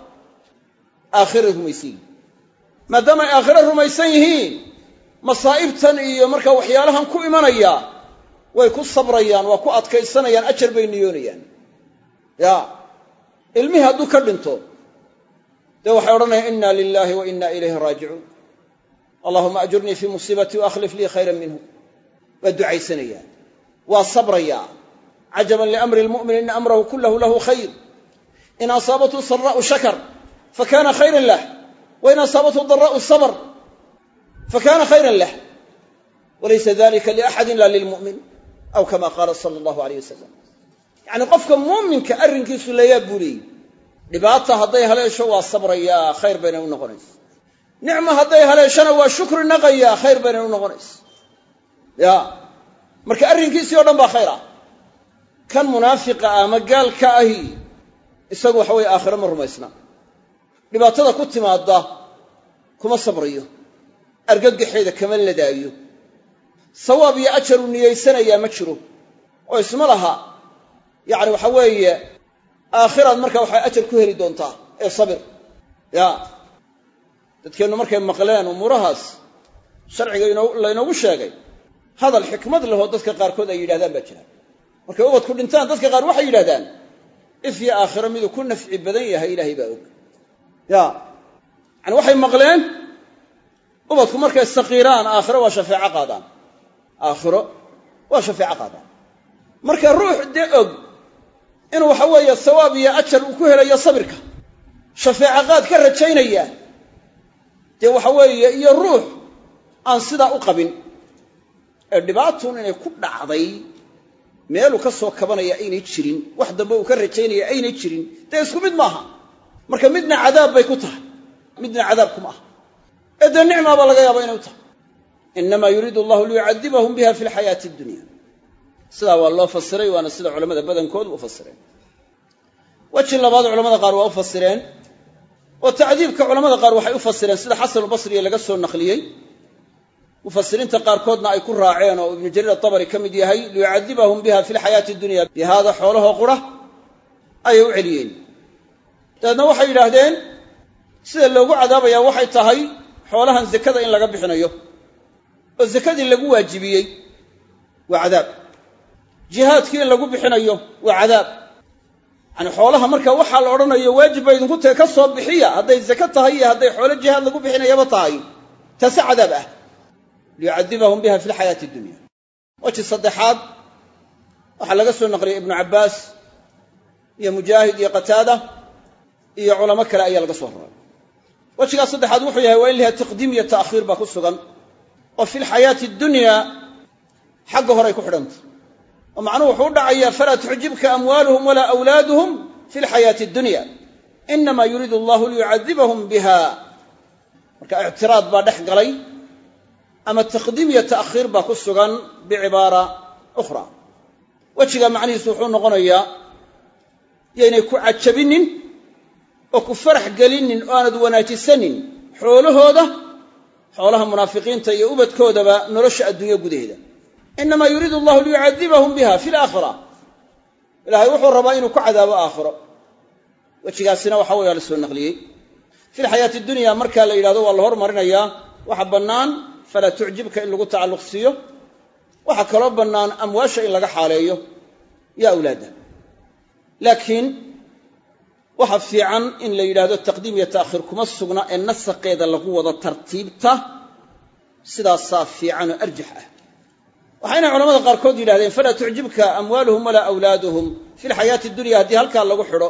aakhiray rumaysan yihiin maadaama ay aakhiro rumaysan yihiin masaa'ibtan iyo marka waxyaalahan ku imanaya way ku sabrayaan waa ku adkaysanayaan ajar bay niyoonayaan ya ilmihii hadduu ka dhinto dee waxay odhanayaan inna lilahi wa inna ilayhi raajicuun allahuma ajurnii fii musiibatii wa akhlif lii khayran minhu waa ducaysanayaan waa sabrayaa cajaban liamri lmu'min ina amrahu kullahu lahu khayr in asaabathu saraa'u shakar fakana khayran lah wain asaabathu daraa'u sabr fakana khayran lah walaysa dalika liaxadin la lilmu'min aw kama qaala sala allahu alayh wasalam yacni qofka muuminka arrinkiisu layaa buu leeyey dhibaata hadday haleesho waa sabrayaa khayr baynay u noqonaysa nicmo hadday haleeshona waa shukri naqayaa khayr baynay u noqonaysa ya marka arrinkiisii o dhan baa khayr ah kan munaafiqa ah ama gaalka ahi isagu waxa weeye aakhiro ma rumaysna dhibaatada ku timaadda kuma sabrayo argagaxeeda kama ladaayo sawaab iyo ajar u niyeysanayaa ma jiro oo isma laha yacni waxa weeye aakhiraad markaa waxay ajar ku heli doontaa ee sabir ya dadkeennu markay maqleen umuurahaas sharciga laynoogu sheegay hadal xikmad lehoo dadka qaarkood ay yidhahdaan baa jira markay ubadku dhintaan dadka qaar waxay yidhahdaan if iyo aakhiro miduu ku nafci badan yahay ilaahay baa og ya yani waxay maqleen ubadku markay saqiiraan aakhiro waa shafeeco qaadaan aakhiro waa shafeeco qaadaan marka ruux dee og inuu waxa weeye sawaab iyo ajar uu ku helayo sabirka shafeeco qaad ka rajaynaya dee waxa weeye iyo ruux aan sidaa u qabin ee dhibaatun inay ku dhacday meeluu ka soo kabanaya aynay jirin wax dambe uu ka rajaynaya aynay jirin dee isku mid maaha marka midna cadaab bay ku tahay midna cadaab kuma aha ee dee nicmaa baa laga yaaba inay u tahay innamaa yuriidu allahu liyucadibahum biha fi lxayaati addunya sidaa waa loo fasiray waana sida culamada badankoodu u fasireen weji labaad culamada qaar waa u fasireen oo tacdiibka culamada qaar waxay u fasireen sida xasanulbasriga laga soo naqliyey mufasiriinta qaarkoodna ay ku raaceen oo ibnu jariir atabari ka mid yahay liyucadibahum biha fi lxayaati dunya bihaada xoolahoo qura ayay u celiyeen dabeedna waxay yidhaahdeen sida loogu cadaabayaa waxay tahay xoolahan zakada in laga bixinayo oo zakadii lagu waajibiyey waa cadaab jihaadkii in lagu bixinayo waa cadaab yani xoolaha marka waxaa la odhanayo waajib bay idinku tahay ka soo bixiya hadday zaka tahay iyo hadday xoolo jihaad lagu bixinayaba tahay taase cadaab ah liyucadibahum biha fi lxayaati addunya weji saddexaad waxaa laga soo naqliyay ibnu cabbaas iyo mujaahid iyo qataada iyo culamo kale ayaa laga soo raray wejigaas saddexaad wuxuu yahay waa in laha taqdiim iyo ta'khiir baa ku sugan oo fi lxayaati addunya xagga horay ku xidhanta oo macnuhu wuxuu u dhacayaa falaa tucjibka amwaaluhum walaa awlaaduhum fi lxayaati addunya inamaa yuriidu allahu liyucadibahum biha marka ictiraad baa dhex galay ama taqdiim iyo ta'khiir baa ku sugan bicibaara ukhra wejigaa macnihiisu wuxuu noqonayaa yaynay ku cajabinin oo ku farax gelinin oo aanad wanaajisanin xoolaha munaafiqiinta iyo ubadkoodaba nolosha adduunyo gudaheeda inamaa yuriidu allahu liyucadibahum biha fi laakhira ilaahay wuxuu rabaa inuu ku cadaabo aakhiro wejigaasina waxa weya la soo naqliyey fi lxayaati dunya markaa la yidhahdo waa la hormarinayaa waxa bannaan falaa tucjibka in lagu tacalluq siiyo waxaa kaloo bannaan amwaasha in laga xaaleeyo yo awlaadda laakiin waxa fiican in la yidhaahdo taqdiim iyo ta'khiir kuma sugna ee nasaqeeda lagu wado tartiibta sidaasaa fiican oo arjax ah waxayna culamada qaarkood yidhahdeen falaa tucjibka amwaaluhum walaa awlaaduhum fi lxayaati dunya haddii halkaa lagu xidho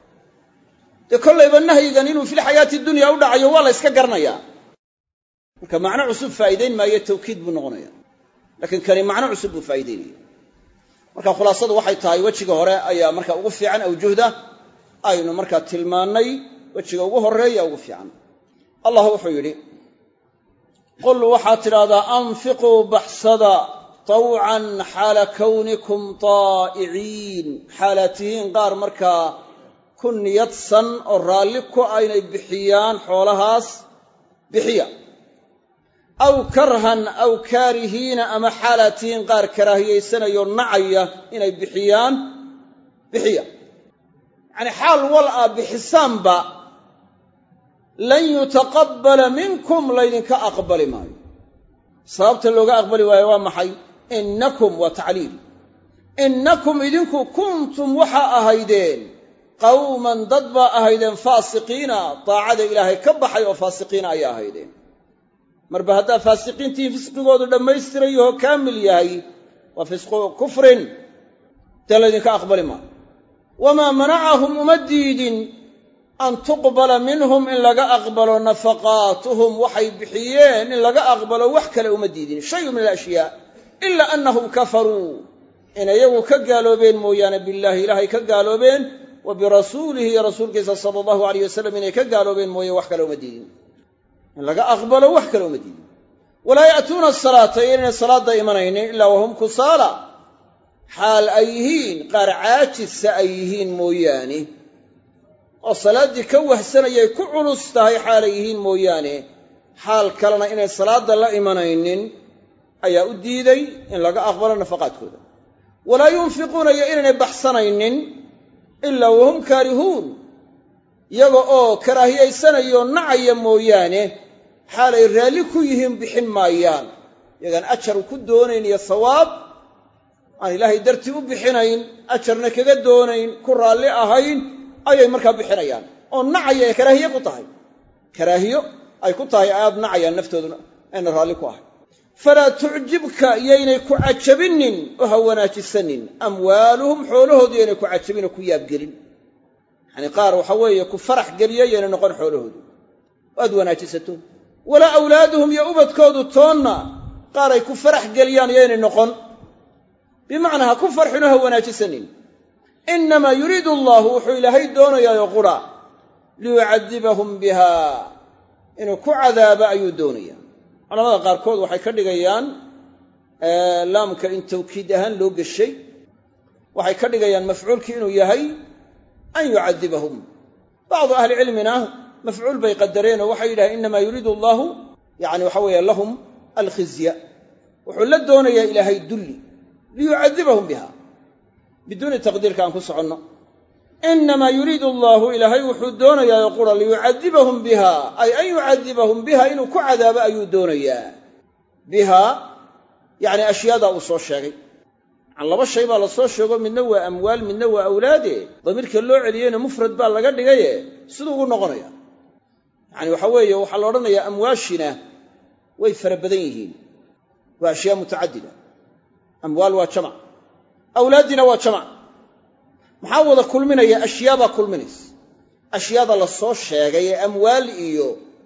dee kollayba nahyigan inuu fi lxayaati dunya u dhacayo waa la yska garanayaa marka macno cusub faa'iidayn maayo tawkiid buu noqonaya laakiin kani macno cusub buu faa'iidaynaya marka khulaasadu waxay tahay wejiga hore ayaa marka ugu fiican awjuhda aynu markaa tilmaannay wejiga ugu horreeya ugu fiican allah wuxuu yidhi qul waxaad tidhaahdaa anfiquu baxsada tawcan xaala kawnikum taa'iciin xaalaad tihiin qaar markaa ku niyadsan oo raalli ku aynay bixiyaan xoolahaas bixiya aw karhan aw kaarihiina ama xaalaad tihiin qaar karaahiyaysanayoo nacaya inay bixiyaan bixiya yacni xaal wal aa bixisaanba lan yutaqabbala minkum laydinka aqbali maayo sababta looga aqbali waayo waa maxay innakum waa tacliil innakum idinku kuntum waxaa ahaydeen qawman dad baa ahaydeen faasiqiina daacada ilaahay ka baxay oo faasiqiina ayaa ahaydeen marba haddaa faasiqiintihiin fisqigoodu dhammaystirayahoo kaamil yahay waa fisqu kufrin dee laydinka aqbali maayo wamaa manacahum uma diidin an tuqbala minhum in laga aqbalo nafaqaatuhum waxay bixiyeen in laga aqbalo wax kale uma diidin shayu min alashyaa ila annahum kafaruu inay iyagu ka gaaloobeen mooyaane billaahi ilaahay ka gaaloobeen wa birasuulihi iyo rasuulkiisa sala allahu alayh wasalam inay ka gaaloobeen mooye wax kale uma diidin in laga aqbalo wax kale uma diidin walaa ya'tuuna asalaata inaynay salaadda imanaynin ilaa wahum kusaala xaal ay yihiin qaar caajisa ay yihiin mooyaane oo salaaddii ka wahsanayay ku culus tahay xaalay yihiin mooyaane xaal kalena inay salaada la imanaynin ayaa u diiday in laga aqbalo nafaqaadkooda walaa yunfiquuna iyo inaynay baxsanaynin ilaa wahum kaarihuun iyaga oo karaahiyaysanayoo nacaya mooyaane xaalay raalli ku yihiin bixin maayaan iyagaan ajar ku doonayn iyo sawaab aan ilaahay dartii u bixinayn ajarna kaga doonayn ku raalli ahayn ayay markaa bixinayaan oo nacaya ee karaahiye ku tahay karaahiyo ay ku tahay aad nacayaan naftooduna ayna raalli ku ahay falaa tucjibka iyaynay ku cajabinin oo ha wanaajisanin amwaaluhum xoolahoodu iyaynay ku cajabin oo ku yaabgelin yacni qaar waxa weeye ku farax geliya yaynay noqon xoolahoodu aad wanaajisato walaa awlaaduhum iyo ubadkoodu toonna qaar ay ku farax geliyaan yaynay noqon bimacnaa ha ku farxinoo ha wanaajisanin innamaa yuriidu allahu wuxuu ilaahay doonayaayo qura liyucadibahum biha inuu ku cadaabo ayuu doonaya culamada qaarkood waxay ka dhigayaan laamka in tawkiid ahaan loo geshay waxay ka dhigayaan mafcuulkii inuu yahay an yucadibahum bacdu ahli cilmina mafcuul bay qadareenoo waxay yidhahdeen innamaa yuriidu allahu yani waxa weeye lahum alkhizya wuxuu la doonayaa ilaahay dulli liyucadibahum biha biduuni taqdiirka aan ku soconno innamaa yuriidu allahu ilaahay wuxuu doonayaa qura liyucadibahum biha ay an yucadibahum biha inuu ku cadaabo ayuu doonayaa biha yacni ashyaadaa uu soo sheegay can laba shay baa la soo sheego midna waa amwaal midna waa awlaade damiirka loo celiyeyna mufrad baa laga dhigaye siduu ugu noqonaya yacni waxa weeye waxaa la odhanayaa amwaashina way fara badan yihiin waa ashyaa mutacadida amwaal waa jamac awlaaddina waa jamac maxaa wada kulminaya ashyaabaa kulminaysa ashyaada la soo sheegay ee amwaal iyo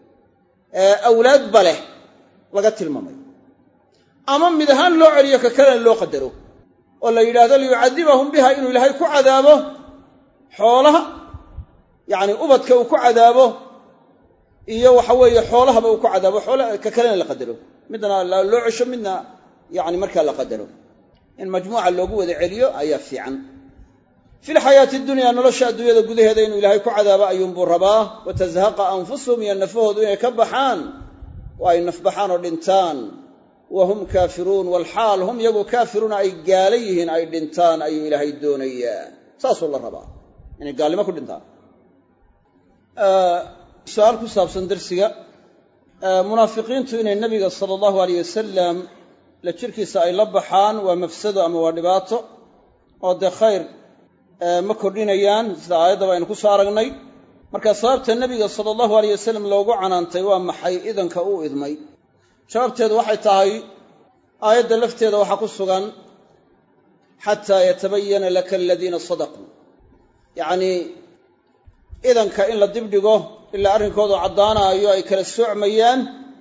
awlaadba leh laga tilmaamayo ama mid ahaan loo celiyo ka kalena loo qadaro oo la yidhaahdo liyucadibahum biha inuu ilaahay ku cadaabo xoolaha yacni ubadka uu ku cadaabo iyo waxa weeye xoolahaba uu ku cadaabo ka kalena la qadaro midna loo cesho midna yacni markaa la qadaro in majmuuca loogu wada celiyo ayaa fiican fi lxayaati dunyaa nolosha adduunyada gudaheeda inuu ilaahay ku cadaabo ayuunbuu rabaa wa tazhaqa anfusuhum iyo nafahoodu inay ka baxaan oo ay nafbaxaan oo dhintaan wa hum kaafiruun walxaal hum iyagu kaafiruuna ay gaala yihiin ay dhintaan ayuu ilaahay doonayaa saasuu la rabaa inay gaalnimo ku dhintaan su-aal ku saabsan darsiga munaafiqiintu inay nebiga sala allahu alayh wasalam la jirkiisa ay la baxaan waa mafsado ama waa dhibaato oo dee khayr ma kordhinayaan sida aayaddaba aynu ku soo aragnay marka sababta nebiga sala allahu alayh wasalam loogu canaantay waa maxay idanka uu idmay jawaabteedu waxay tahay aayadda lafteeda waxaa ku sugan xataa yatabayana laka aladiina sadaquu yacnii idanka in la dibdhigo ilaa arrinkoodu caddaanaayo ay kala soocmayaan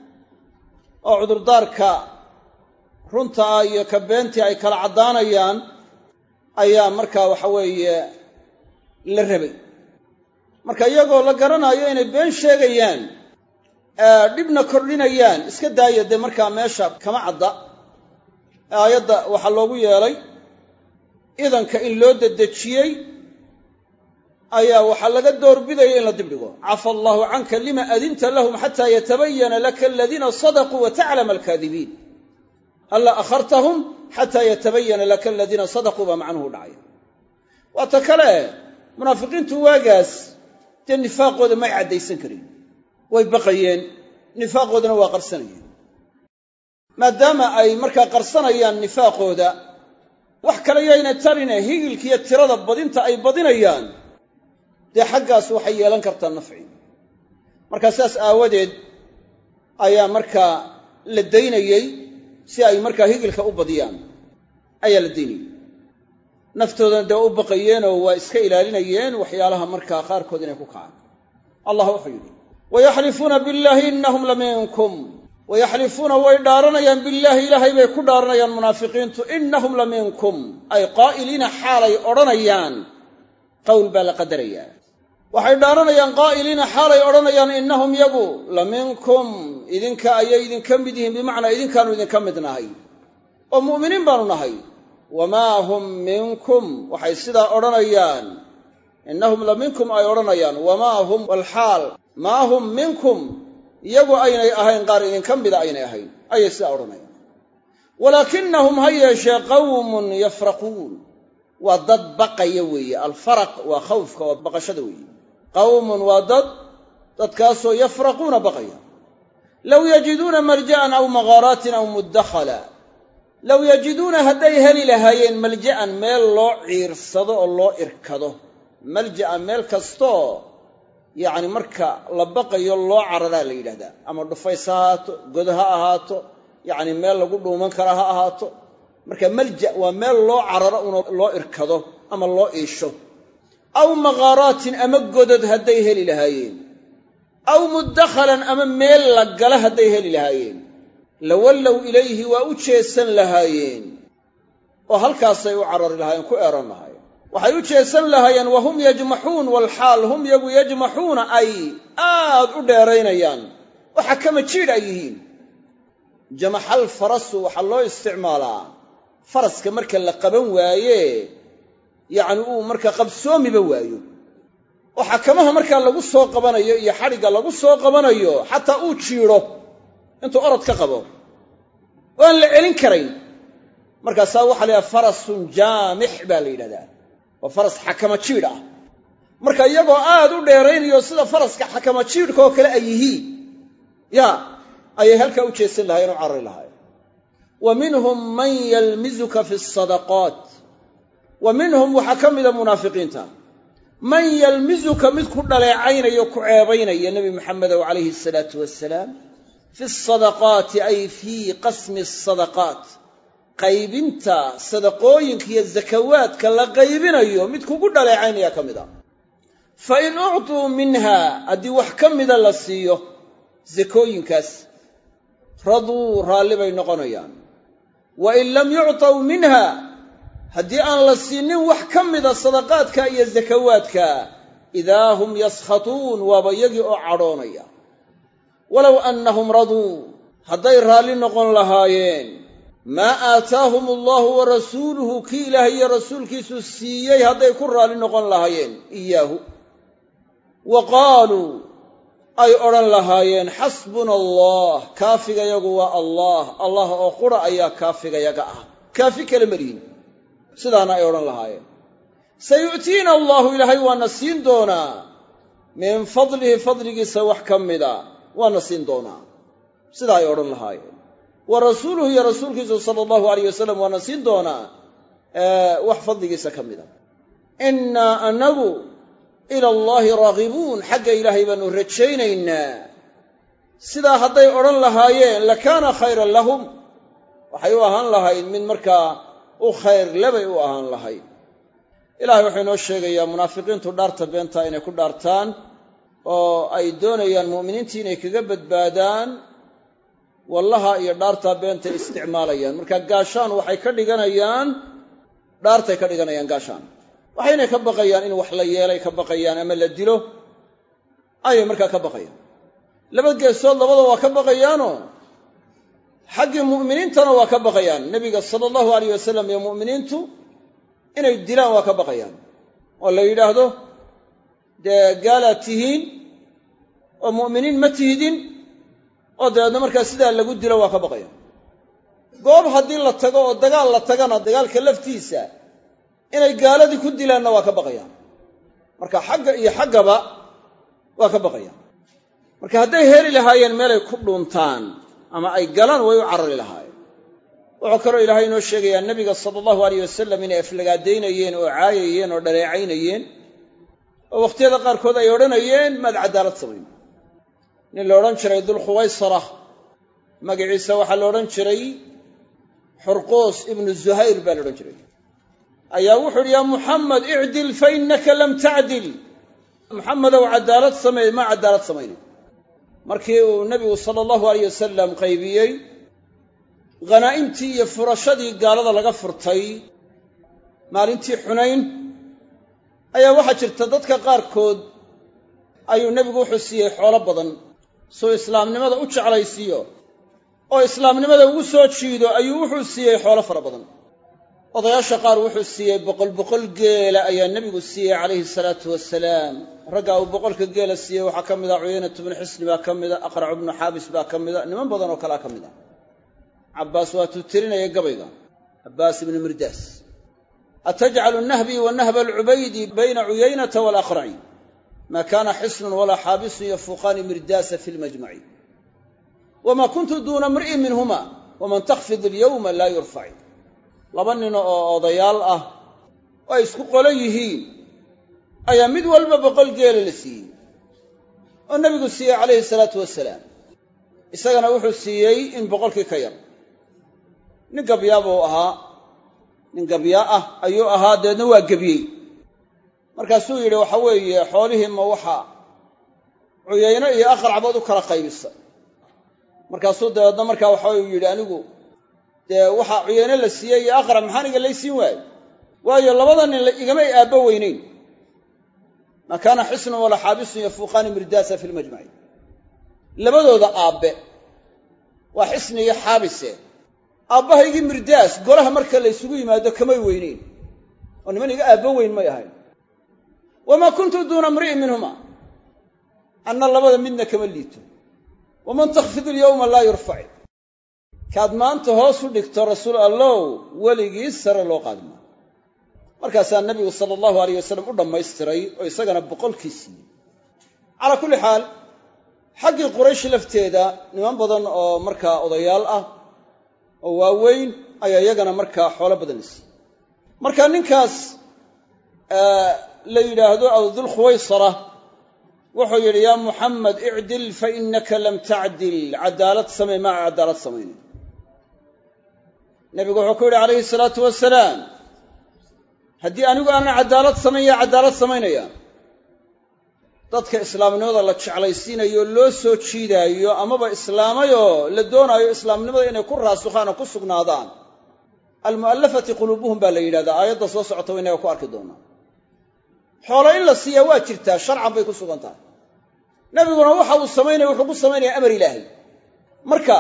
oo cudurdaarka runta ah iyo ka beentii ay kala caddaanayaan ayaa markaa waxa weeye la rabay marka iyagoo la garanaayo inay been sheegayaan dhibna kordhinayaan iska daaya dee markaa meesha kama cadda aayadda waxaa loogu yeelay idanka in loo dedejiyey ayaa waxaa laga doorbidaya in la dibdhigo cafa allaahu canka lima adinta lahum xataa yatabayana laka aladiina sadaquu wa taclama alkaadibiin alla akhartahum xataa yatabayana laka aladiina sadaquu baa macnuhu dhacay waa ta kale munaafiqiintu waagaas dee nifaaqooda may caddaysan karin way baqayeen nifaaqoodana waa qarsanayeen maadaama ay markaa qarsanayaan nifaaqooda wax kale yayna tarine higilkiiyo tirada badinta ay badinayaan dee xaggaas waxay yeelan kartaa nafci markaa sidaas aawadeed ayaa markaa la daynayey si ay markaa higilka u badiyaan ayaa la daynayey naftoodana dee u baqayeenoo waa iska ilaalinayeen waxyaalaha markaa qaarkood inay ku kacaan allah wuxuu yidhi wayaxlifuuna billaahi innahum la minkum wayaxlifuuna way dhaaranayaan billaahi ilaahay bay ku dhaaranayaan munaafiqiintu innahum la minkum ay qaa'iliina xaalay odhanayaan qowl baa la qadarayaa waxay dhaaranayaan qaa'iliina xaalay odhanayaan innahum yagu la minkum idinka ayay idinka mid yihiin bimacnaa idinkaanu idinka mid nahay oo mu'miniin baanu nahay wamaa hum minkum waxay sidaa odhanayaan innahum la minkum ay odhanayaan wamaa hum walxaal maa hum minkum iyagoo aynay ahayn qaar idinka mida aynay ahayn ayay sidaa odhanayaan. walaakinahum ha yeeshee qawmun yafraquun, waa dad baqaya weeye. alfaraq waa khawfka, waa baqashada weeye. qawmun waa dadkaasoo yafraquuna baqaya. low yajiduuna malja'an aw maghaaraatin aw muddakhala, low yajiduuna hadday heli lahaayeen malja'an meel loo ciirsado oo loo irkado. malja'a meel kastoo yacni marka la baqayo loo cararaa la yidhahdaa, ama dhufays ha ahaato, god ha ahaato, yacni meel lagu dhuuman kara ha ahaato. marka malja' waa meel loo cararo una loo irkado ama loo iisho. aw maghaaraatin ama godod hadday heli lahaayeen, aw muddakhalan ama meel la gala hadday heli lahaayeen, lawallow ilayhi waa u jeesan lahaayeen oo halkaasay u carari lahaayeen, ku eeran lahaayeen. waxay u jeesan lahaayeen wahum yajmaxuun, walxaal hum yagu yajmaxuuna ay aad u dheeraynayaan oo xakama jiidh ay yihiin. jamaxal farasu waxaa loo isticmaalaa faraska marka la qaban waaye, yacni uu marka qabsoomiba waayo, oo xakamaha markaa lagu soo qabanayo iyo xadhigga lagu soo qabanayo xataa uu jiidho intuu orod ka qabo oo aan la celin karayn. markaasaa waxaa la yidhaha farasun jaamix baa la yidhahdaa, waa faras xakama jiidh ah. marka iyagoo aad u dheeraynayo sida faraska xakama jiidhkaoo kale ay yihiin ayay halkaa u jeesan lahayen oo carari lahayen. wa minhum man yalmizuka fi sadaqaat, wa minhum waxaa ka mida munaafiqiinta man yalmizuka mid ku dhaleecaynayo ku ceebaynaya nebi maxamedow calayhi asalaatu wassalaam, fi sadaqaati ay fii qasmi asadaqaat, qaybinta sadaqooyinka iyo zakawaadka la qaybinayo mid kugu dhaleecaynaya ka mid a. fa in uctuu minha, haddii wax ka mida la siiyo zakooyinkaas, raduu raalli bay noqonayaan. wa in lam yuctaw minha, haddii aan la siinin wax ka mida sadaqaadka iyo zakawaadka, idaa hum yaskhatuun, waaba iyagii oo cadhoonaya. walow annahum raduu, hadday raalli noqon lahaayeen maa aataahum allahu wa rasuuluhu, kii ilaahay iyo rasuulkiisu siiyey hadday ku raalli noqon lahaayeen iyaahu, wa qaaluu ay odhan lahaayeen xasbuna allah, kaafigayagu waa allah, allah oo qura ayaa kaafigayaga ah, kaafi kale malihin, sidaana ay odhan lahaayeen. sayu'tiina allahu, ilaahay waana siin doonaa, min fadlihi, fadligiisa wax ka mida waana siin doonaa, sidaa ay odhan lahaayeen. wa rasuuluhu iyo rasuulkiisu sala allahu alayh wasalam waana siin doonaa wax fadligiisa ka mida. innaa anagu ila allaahi raagibuun, xagga ilaahay baanu rajaynaynaa. sidaa hadday odhan lahaayeen lakaana khayran lahum, waxay u ahaan lahayd mid markaa u khayr lebay u ahaan lahayd. ilaahay wuxuu inoo sheegayaa munaafiqiintu dhaarta beentaa inay ku dhaartaan oo ay doonayaan mu'miniintii inay kaga badbaadaan wallaha iyo dhaartaa beentay isticmaalayaan. marka gaashaan waxay ka dhiganayaan, dhaartay ka dhiganayaan gaashaan. waxayna ka baqayaan in wax la yeelay ka baqayaan ama la dilo ayay markaa ka baqayaan. laba geesood labada waa ka baqayaanoo xaggii mu'miniintana waa ka baqayaan. nebiga sala allahu alayh wasalam iyo mu'miniintu inay dilaan waa ka baqayaan, oo la yidhaahdo dee gaalaad tihiin oo mu'miniin ma tihidin, oo dabeedna markaa sidaa lagu dilo waa ka baqayaan. goob haddii la tago oo dagaal la tagana, dagaalka laftiisa inay gaaladii ku dilaanna waa ka baqayaan. marka xagga iyo xaggaba waa ka baqayaan. marka hadday heli lahaayeen meelay ku dhuuntaan ama ay galaan way u carari lahaayeen. wuxuu kaloo ilaahay inoo sheegayaa nebiga sala allahu alayh wasalam inay aflagaadaynayeen oo caayayeen oo dhaleecaynayeen, oo wakhtiyada qaarkood ay odhanayeen maad cadaalad samayn. nin la odhan jiray dulkhuwaysara, magaciisa waxaa la odhan jiray xurquus ibnu zuhayr baa la odhan jiray, ayaa wuxu uhi yaa muxamed icdil fa innaka lam tacdil, muxamedow cadaalad sameey, ma cadaalad samaynin. markii uu nebigu sala allahu alayh wasalam qaybiyey khanaa'imtii iyo furashadii gaalada laga furtay maalintii xunayn, ayaa waxaa jirta dadka qaarkood ayuu nebigu wuxuu siiyey xoolo badan suu islaamnimada u jeclaysiiyo oo islaamnimada ugu soo jiido, ayuu wuxuu siiyey xoolo fara badan odayaasha qaar wuxuu siiyey boqol geela ayaa nebigu siiyey calayhi salaatu wasalaam ragga uu boqolka geela siiyey waxaa ka mid ah Cuyaynatu ibnu Xisni baa ka mid ah Aqrac ibnu Xaabis baa ka mid ah niman badan oo kale ka mid ah Cabbaas waa tirinaya gabayga Cabbaas ibnu Mirdaas atajcalu an-nahbi wa nahba al-Ubaydi bayna Cuyaynata wal Aqraci ma kana xisnun wala xaabisun yafuqani Mirdaasa fi al-majmaci wama kuntu duna mar'in minhuma waman takhfid al-yawma la yurfa'i laba nin oo odayaal ah oo isku qolo yihiin ayaa mid walba boqol geel la siiyey oo nabigu siiyey calayhi salaatu wasalaam isagana wuxuu siiyey in boqolkii ka yar nin gabyaa ah ayuu ahaa deedna waa gebiyey markaasuu yidhi waxa weeye xoolihii ma waxa Cuyayno iyo Aqrac baad u kala qaybisay markaasuu deedna markaa waxa uu yidhi anigu dee waxa Cuyayno la siiyey iyo Aqrac maxaan iga laysiin waayo labada nin igamay aabba weynayn ma kana xisnu wala xaabisun yafuqani Mirdaasa fi al-majmaci labadooda aabbe waa xisni iyo xaabise aabbahaygii Mirdaas golaha marka la isugu yimaado kamay weynayn oo niman iga aabba weyn may ahayn wama kuntu duna mar'in minhuma anna labada midna kama liito waman takhfid al-yawma la yurfa'i kaad maanta hoos u dhigto rasuul allow weligii sare loo qaadimo markaasaa nabigu sallallahu alayhi wasallam u dhamaystiray oo isagana boqolkii siiyey cala kulli xaal xaggii Quraysh lafteeda niman badan oo markaa odayaal ah oo waaweyn ayaa iyagana markaa xoolo badan la siiyey marka ninkaas la yidhaahdo Dul Khuwaysara wuxuu yidhi yaa Muxamed icdil fa innaka lam tacdil cadaalad samee maa cadaalad samaynin nabigu wuxuu ku yidhi calayhi salaatu wasalaam haddii anigu aanan cadaalad samayn yaa cadaalad samaynaya dadka islaamnimada la jeclaysiinayo loo soo jiidaayo amaba islaamayoo la doonaayo islaamnimada inay ku raasukhaan oo ku sugnaadaan almu'allafati quluubuhum baa la yidhahdaa aayadda soo socota wa inaga ku arki doonaa xoolo in la siiyaa waa jirtaa sharcan bay ku sugan tahay nebiguna waxa uu samaynaya wuxuu ku samaynayaa amar ilaahay marka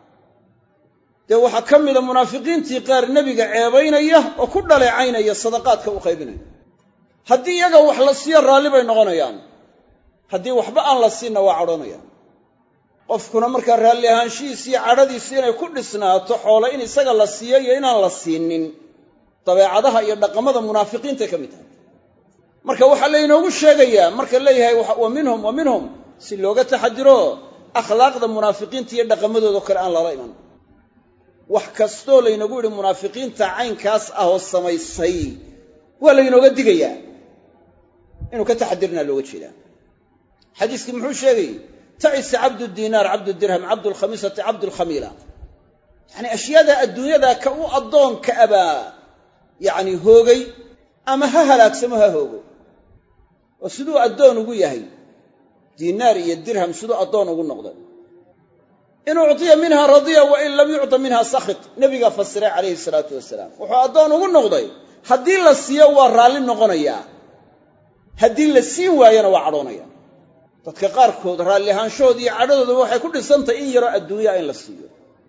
dee waxaa ka mida munaafiqiintii qaar nebiga ceebaynaya oo ku dhaleecaynaya sadaqaadka u qaybinaya haddii iyaga wax la siiyo raalli bay noqonayaan haddii waxba aan la siinna waa cadhoonayaan qofkuna markaa raalli ahaanshihiisi iyo cadhadiisi inay ku dhisnaato xoolo in isaga la siiyo iyo inaan la siinin dabeecadaha iyo dhaqamada munaafiqiintay ka mid tahay marka waxaa laynoogu sheegayaa marka leeyahay wa minhum si looga taxadiro akhlaaqda munaafiqiinta iyo dhaqamadooda kale aan lala iman wax kastoo laynoogu yidhi munaafiqiinta caynkaas ah oo samaysay waa laynooga digayaa inuu ka taxadirnaa looga jeedaa xadiiskii muxuu sheegayey ta'isa cabdu diinaar cabdu dirham cabdu lkhamiisati cabdu lkhamiila yacni ashyaada adduunyada ka u addoonka abaa yacni hoogay ama ha halaagsamo ha hoogo oo siduu addoon ugu yahay diinaar iyo dirham siduu addoon ugu noqday in uctiya minha radiya wa in lam yucta minha sakhit nebigaa fasiray calayhi salaatu wasalaam wuxuu addoon ugu noqday haddii la siiyo waa raalli noqonayaa haddii la siin waayana waa cadhoonaya dadka qaarkood raalli ahaanshahood iyo cadhadooda waxay ku dhisantahay in yaroo adduunyaa in la siiyo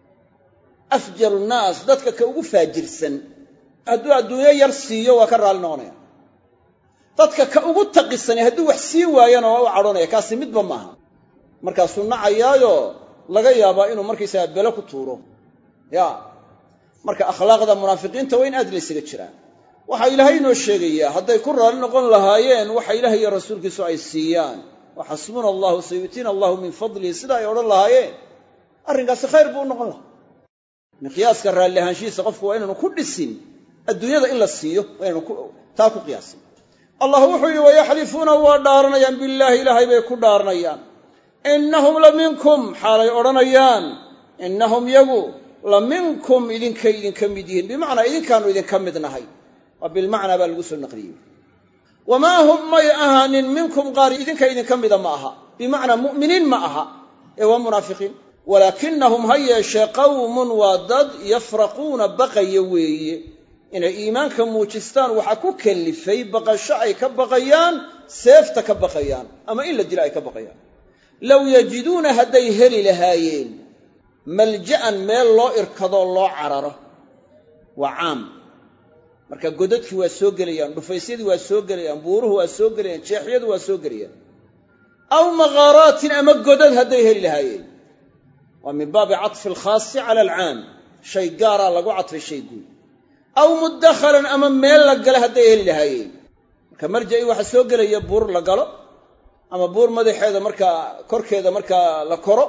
afjaru nnaas dadka ka ugu faajirsan hadduu adduunyo yar siiyo waa ka raalli noqonaya dadka ka ugu taqisani hadduu wax siin waayana waa u cadhoonaya kaasi midba maaha markaasuu nacayaayo laga yaabaa inuu markaysaga belo ku tuuro ya marka akhlaaqda munaafiqiinta waa in aad laysaga jiraan waxaa ilaahay inoo sheegayaa hadday ku raalli noqon lahaayeen waxa ilaahay iyo rasuulkiisu ay siiyaan waxasbuna allahu sayu'tiina allahu min fadlihi sida ay odhan lahaayeen arrinkaasi khayr buu u noqon lahaa miqyaaska raalli ahaanshihiisa qofku waa inaanu ku dhisin adduunyada in la siiyo waa inaanu taa ku qiyaasin allah wuxuu yidhi wayaxlifuuna waa dhaaranayaan billaahi ilaahay bay ku dhaaranayaan innahum la minkum xaalay odhanayaan innahum yagu la minkum idinkay idinka mid yihiin bimacnaa idinkaanu idinka mid nahay waa bilmacnaa baa lagu soo naqliyey wamaa hum may ahaanin minkum qaar idinka idinka mida ma aha bimacnaa mu'miniin ma aha ee waa munaafiqiin walaakinahum ha yeeshee qawmun waa dad yafraquuna baqaya weeye inay iimaanka muujistaan waxaa ku kellifay baqasho ay ka baqayaan seefta ka baqayaan ama in la dilo ay ka baqayaan low yajiduuna hadday heli lahaayeen malja'an meel loo irkadoo loo cararo waa caam marka godadkii waa soo gelayaan, dhufaysyadii waa soo gelayaan, buuruhu waa soo gelayaan, jeexyadu waa soo gelayaan. aw maqaaraatin ama godad hadday heli lahaayeen, waa min baabi catfi alkhaasi cala alcaam, shay gaaraa lagu cadfay shay guud. aw mudakhalan ama meel la gala hadday heli lahaayeen, marka marja'i waxa soo gelaya buur la galo ama buur madaxeeda markaa korkeeda markaa la koro,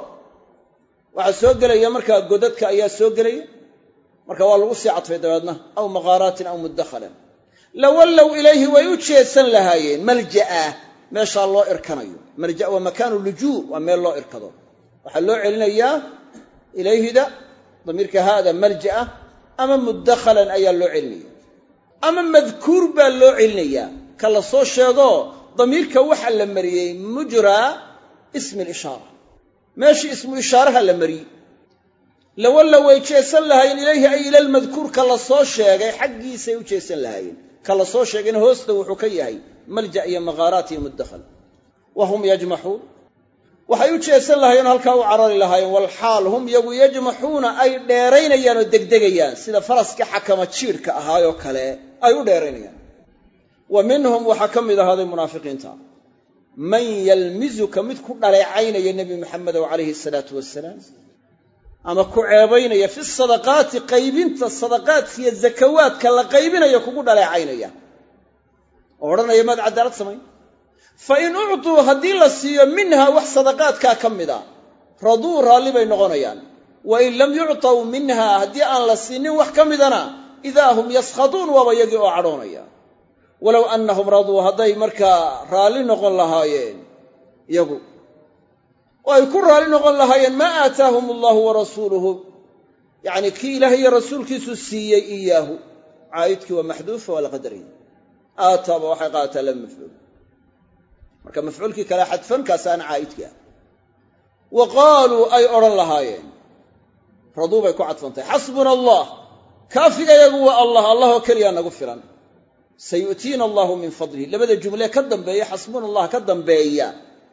waxaa soo gelaya markaa godadka ayaa soo gelaya, marka waa lagu sii cadfay dabeedna. aw maqaaraatin aw mudakhalan lawallow ilayhi way u jeedsan lahaayeen malja'a, meeshaa loo irkanayo. malja waa makaanu lujuu, waa meel loo irkado. waxaa loo celinayaa ilayhida damiirka haada malja'a, ama mudakhalan ayaa loo celinaya, ama madkuur baa loo celinayaa ka la soo sheego damiirka waxa la mariyey mujraa ismi lishaara, meeshii ismu ishaaraha la mariyey. lawalla way jeesan lahaayeen ilayhi ay ila lmadkuur ka la soo sheegay xaggiisay u jeesan lahaayeen. ka la soo sheegayna hoosta wuxuu ka yahay malja iyo maqaaraat iyo mudakhal. wahum yajmaxuun, waxay u jeesan lahaayeen halkaa u carari lahaayeen, walxaal hum yagu yajmaxuuna ay dheeraynayaan oo degdegayaan, sida faraska xakama jiirhka ahaayoo kale ay u dheeraynayaan. wa minhum waxaa ka mid ahaaday munaafiqiinta man yalmizuka mid ku dhaleecaynaya nebi maxamedow calayhi salaatu wasalaam, ama ku ceebaynaya fi sadaqaati, qaybinta sadaqaadka iyo zakawaadka la qaybinayo kugu dhaleecaynaya oo odhanaya maad cadaalad samayn. fa in uctuu haddii la siiyo minhaa wax sadaqaadkaa ka mida raduu raalli bay noqonayaan, wa in lam yuctaw minhaa haddii aan la siinin wax ka midana idaa hum yaskhaduun, waaba yagii oo cadhoonaya. walow annahum raduu hadday markaa raalli noqon lahaayeen iyagu, oo ay ku raalli noqon lahaayeen maa aataahum allahu wa rasuuluhu, yacni kii ilaahay iyo rasuulkiisu siiyey iyaahu, caa'idkii waa maxduufa waa la qadaraya. aataaba waxay qaadataa laba mafcuul, marka mafcuulkii kale xadfan kaasaan caa'idkii ah. wa qaaluu ay odhan lahaayeen, raduu bay ku cadfantahay, xasbuna allah, kaafigayagu waa allah, allah oo keliyaa nagu filan. sayu'tiina allahu min fadlihi, labada jumle ka dambeeya xasbuna allah ka dambeeya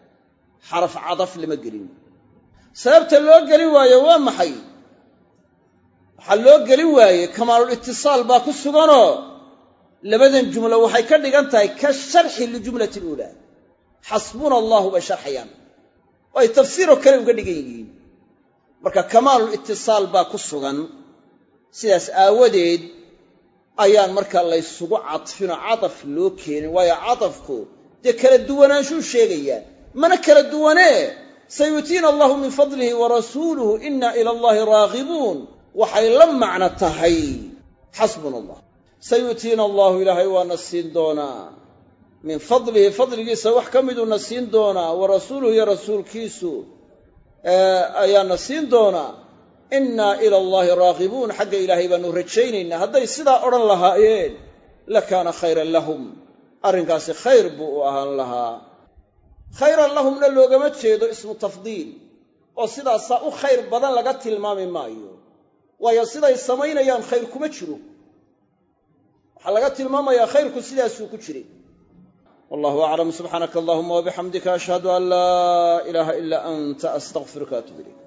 xaraf cadaf lama gelin. sababta loo gelin waaye waa maxay? waxaa loo gelin waaye kamaalul itisaal baa ku suganoo labadan jumlo waxay ka dhigan tahay ka sharxi lijumlati luulaa. xasbuna allahu bay sharxayaan oo ay tafsiiroo kale uga dhigan yihiin, marka kamaalul itisaal baa ku sugan. sidaas aawadeed ayaan markaa laysugu cadfinoo cadaf loo keenin, waayo cadafku dee kala duwanaanshuu sheegayaa, mana kala duwanee. sayu'tiina allahu min fadlihi wa rasuuluhu inna ila allahi raagibuun waxay la macno tahay xasbuna allah. sayu'tiina allahu, ilaahay waana siin doonaa, min fadlihi, fadligiisa wax ka miduuna siin doonaa, wa rasuuluhu iyo rasuulkiisu ayaana siin doonaa. innaa ila allahi raagibuun, xagga ilaahay baanu rajaynaynaa. hadday sidaa odhan lahaayeen lakaana khayran lahum, arrinkaasi khayr buu u ahaan lahaa. khayran lahumna loogama jeedo ismu tafdiil, oo sidaasaa u khayr badan laga tilmaami maayo, waayo siday samaynayaan khayr kuma jiro. waxaa laga tilmaamayaa khayrku sidaasuu ku jiray. wallahu aclam. subxaanaka allahuma wabixamdika ashhadu an laa ilaaha ilaa anta astaqfiruka waatubu ilayk.